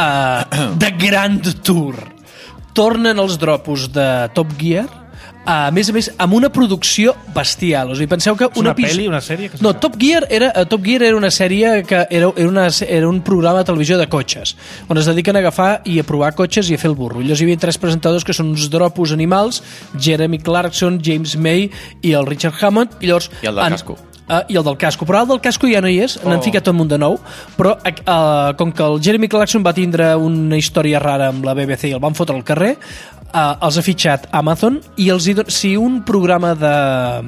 uh, The Grand Tour. Tornen els dropos de Top Gear, a més a més, amb una producció bestial. O sigui, penseu que És una episodi- pel·li, una sèrie? Que No, Top Gear era, uh, Top Gear era una sèrie que era, era, una, era un programa de televisió de cotxes, on es dediquen a agafar i a provar cotxes i a fer el burro. Llavors hi havia tres presentadors que són uns dropos animals, Jeremy Clarkson, James May i el Richard Hammond. I, llavors, I el del han- casco. Uh, i el del casco, però el del casco ja no hi és, oh. n'han ficat tot un munt de nou, però uh, com que el Jeremy Clarkson va tindre una història rara amb la B B C i el van fotre al carrer, uh, els ha fitxat Amazon i els hi don... si un programa de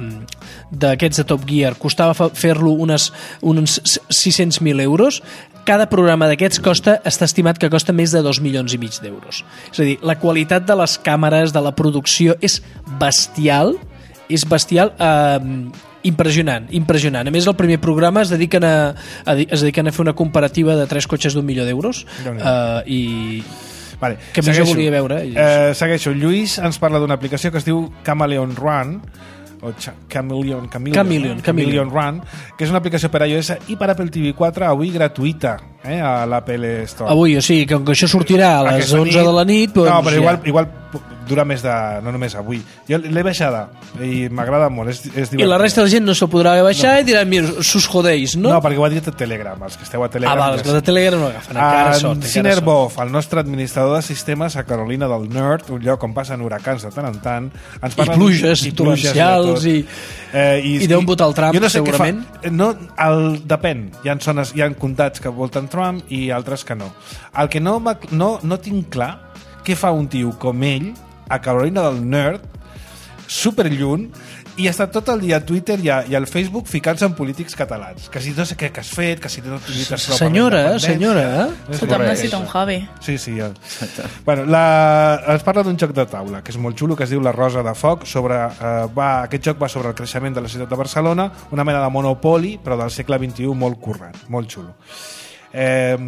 d'aquests de Top Gear costava fa- fer-lo unes, uns sis-cents mil euros, cada programa d'aquests costa, està estimat que costa més de dos milions i mig d'euros. És a dir, la qualitat de les càmeres, de la producció és bestial, és bestial, eh, impressionant, impressionant. A més, el primer programa es dediquen a, a, es dediquen a fer una comparativa de tres cotxes d'un milió d'euros uh, i Vale. que més jo Segueixo. volia veure. Eh, segueixo. Lluís ens parla d'una aplicació que es diu Chameleon Run, o Chameleon, Chameleon, Chameleon, eh? Chameleon Run, que és una aplicació per iOS i per Apple T V quatre, avui gratuïta, eh, a l'Apple Store. Avui, o sigui, com que això sortirà a les Aquesta onze de la nit, doncs, no, però ja. igual, igual dura més de... no només avui. Jo l'he baixada i m'agrada molt, és, és divertit. I la resta de la gent no s'ho podrà baixar no. i diran, mira, sus jodeix, no? No, perquè ho ha dit a Telegram, els que esteu a Telegram. Ah, val, els que de Telegram no agafen, encara En sort. encara Siner sort. Boff, el nostre administrador de sistemes a Carolina del Nord, un lloc on passen huracans de tant en tant, ens parla pluges i torrencials de i- tot. eh, i, i deuen votar el Trump, jo no sé què segurament. Fa, no, el, depèn, hi ha, zones, hi ha comtats que voten Trump i altres que no. El que no, m'ha- no, no tinc clar què fa un tio com ell a Carolina del Nord, superlluny, i està tot el dia a Twitter i, a, i al Facebook ficant-se en polítics catalans. Que si no sé què que has fet, que si no lluites prou per la Senyora, independència. senyora. És Tothom correcte. necessita un hobby. Sí, sí. Ja. Bueno, la, ens parla d'un joc de taula, que és molt xulo, que es diu La Rosa de Foc. Sobre, eh, va, aquest joc va sobre el creixement de la ciutat de Barcelona, una mena de monopoli, però del segle vint-i-u, molt currant, molt xulo. Eh,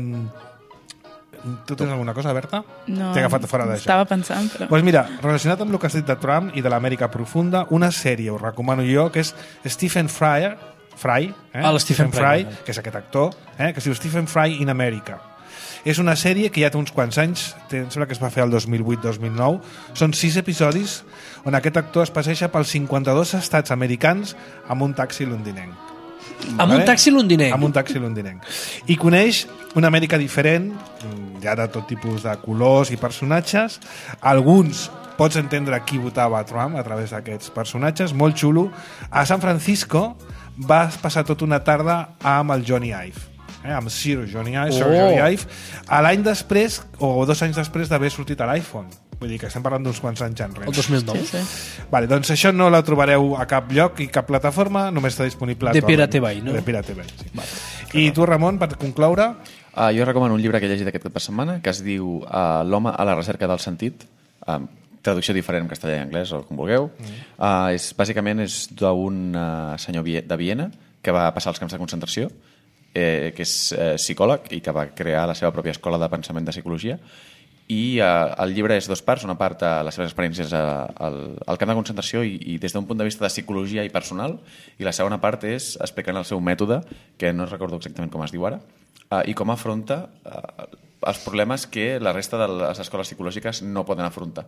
tu tens alguna cosa, Berta? No, T'he agafat fora d'això. estava pensant, però... Pues mira, relacionat amb el que has dit de Trump i de l'Amèrica profunda, una sèrie, us recomano jo, que és Stephen Fry, Fry, eh? Ah, el Stephen Fry, Fry, que és aquest actor, eh? que es diu Stephen Fry in America. És una sèrie que ja té uns quants anys, té, em sembla que es va fer el dos mil vuit dos mil nou, són sis episodis on aquest actor es passeja pels cinquanta-dos estats americans amb un taxi londinenc. Amb un taxi londinenc? Amb un taxi londinenc. I coneix una Amèrica diferent, ja de tot tipus de colors i personatges, alguns pots entendre qui votava a Trump a través d'aquests personatges, molt xulo. A San Francisco vas passar tota una tarda amb el Johnny Ive, eh? amb Sir Johnny Ive, Sir Oh. Johnny Ive, a l'any després, o dos anys després d'haver sortit a l'iPhone. Vull dir que estem parlant d'uns quants anys enrere. El dos mil nou. Sí, sí. Vale, doncs això no la trobareu a cap lloc i cap plataforma, només està disponible a De Torrent. Pirate Bay, no? De Pirate Bay, sí. Vale. I tu, Ramon, per concloure, Uh, jo recomano un llibre que he llegit aquest cap de setmana que es diu uh, L'home a la recerca del sentit, uh, traducció diferent en castellà i anglès o com vulgueu. Mm. Uh, és, bàsicament és d'un uh, senyor de Viena que va passar els camps de concentració, eh, que és eh, psicòleg i que va crear la seva pròpia escola de pensament de psicologia. I uh, el llibre és dos parts, una part a les seves experiències a, al, al camp de concentració i, i des d'un punt de vista de psicologia i personal, i la segona part és explicant el seu mètode, que no recordo exactament com es diu ara, uh, i com afronta uh, els problemes que la resta de les escoles psicològiques no poden afrontar.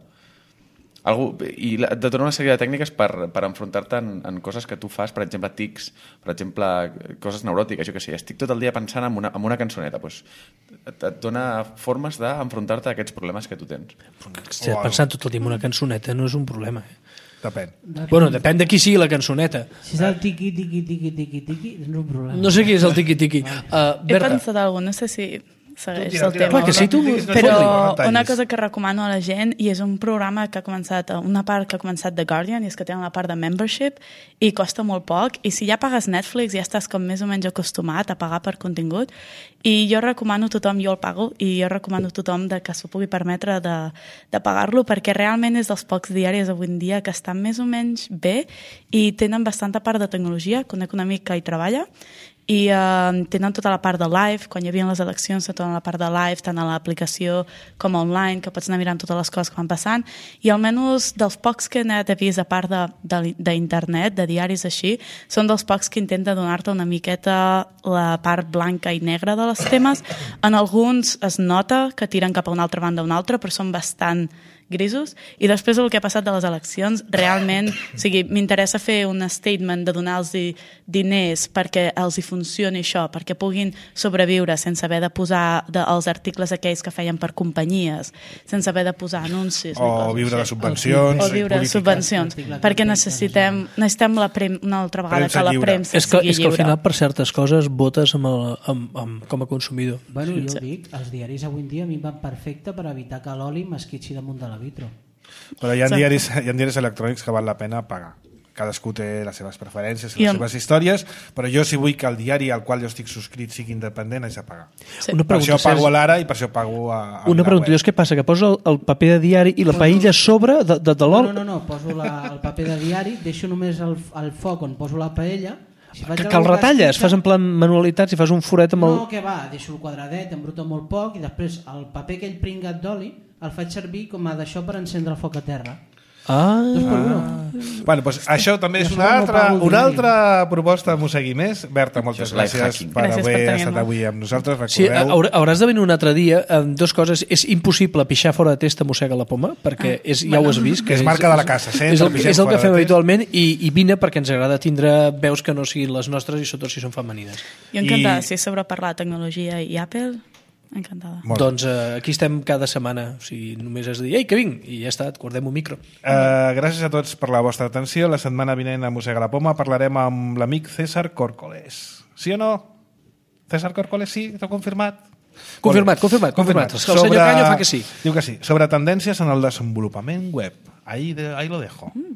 Algú, i la, de tota una sèrie de tècniques per, per enfrontar-te en, en coses que tu fas, per exemple, tics, per exemple, coses neuròtiques, jo què sé, estic tot el dia pensant en una, en una cançoneta, doncs et, et dona formes d'enfrontar-te a aquests problemes que tu tens. Hòstia, pensant tot el dia en una cançoneta no és un problema. Eh? depèn. Bueno, depèn de qui sigui la cançoneta. Si és el tiqui, tiqui, tiqui, tiqui, tiqui, és un problema. No sé qui és el tiqui-tiqui. Uh, He Berta, pensat alguna, no sé si segueix tira, el tira, tema. Clar que sí, tu- Però fot-li. una cosa que recomano a la gent, i és un programa que ha començat, una part que ha començat The Guardian, i és que tenen la part de membership, i costa molt poc, i si ja pagues Netflix ja estàs com més o menys acostumat a pagar per contingut, i jo recomano a tothom, jo el pago, i jo recomano a tothom de que s'ho pugui permetre de, de pagar-lo, perquè realment és dels pocs diaris avui en dia que estan més o menys bé i tenen bastanta part de tecnologia. Conec un amic que hi treballa, i uh, tenen tota la part de live, quan hi havia les eleccions, tota la part de live, tant a l'aplicació com online, que pots anar mirant totes les coses que van passant, i almenys dels pocs que he anat a vist, a part d'internet, de, de, de diaris així, són dels pocs que intenta donar-te una miqueta la part blanca i negra de les temes. En alguns es nota que tiren cap a una altra banda o una altra, però són bastant grisos, i després del que ha passat de les eleccions, realment, o sigui, m'interessa fer un statement de donar-los diners perquè els hi funcioni això, perquè puguin sobreviure sense haver de posar de, els articles aquells que feien per companyies, sense haver de posar anuncis. O viure de subvencions. O viure de polítiques. subvencions, perquè necessitem, necessitem la prem, una altra vegada Premsa que la lliure. premsa és que, sigui és que al lliure. final per certes coses votes amb el, amb, amb, com a consumidor. Bueno, jo ho dic, els diaris avui en dia a mi em van perfecte per evitar que l'oli m'esquitxi damunt de la vitro. Però hi ha, Sí. diaris, hi ha diaris electrònics que val la pena pagar. Cadascú té les seves preferències, I les amb- seves històries, però jo si vull que el diari al qual jo estic subscrit sigui independent, haig de pagar. Sí. Una Per això pregunta, pago a Sergi. l'Ara i per això pago a, a Una la pregunta, web. llavors què passa? Que posa el, el paper de diari i la paella a sobre de, de, de No, l'oli? no, no, no, poso la, el paper de diari, deixo només el, el foc on poso la paella. Si faig Que, que el alguna retalles, esquitxa- fas en plan manualitats i fas un foret amb el... No, que va, deixo el quadradet, embruto molt poc i després el paper aquell pringat d'oli el faig servir com a d'això per encendre el foc a terra. Ah, Dos per uno. Bueno, doncs això també és Jo una no altra, pago el una diari. altra proposta de Mossegui Més. Berta, moltes Això és life gràcies hacking. per Gràcies haver per tenir-me. estat avui amb nosaltres. sí, Recordeu, haurà- hauràs de venir un altre dia amb dos coses. És impossible pixar fora de testa mossega la poma, perquè és, ja ho has vist. Que és marca de la casa, sempre És el, pixem és el fora que de fem test. habitualment i, i vine perquè ens agrada tindre veus que no siguin les nostres i sobretot si són femenines. Jo encantada, I- si és sobre parlar de tecnologia i Apple, encantada. Molt bé. Doncs eh, aquí estem cada setmana. O sigui, només has de dir, ei, que vinc, i ja està, et guardem un micro. Uh, gràcies a tots per la vostra atenció. La setmana vinent a Mossega la Poma parlarem amb l'amic César Córcoles. Sí o no? César Córcoles, sí? T'ho confirmat? Confirmat, confirmat, confirmat. És que el senyor Canyo fa que sí. Diu que sí. Sobre tendències en el desenvolupament web. Ahí, de, ahí lo dejo. Mm.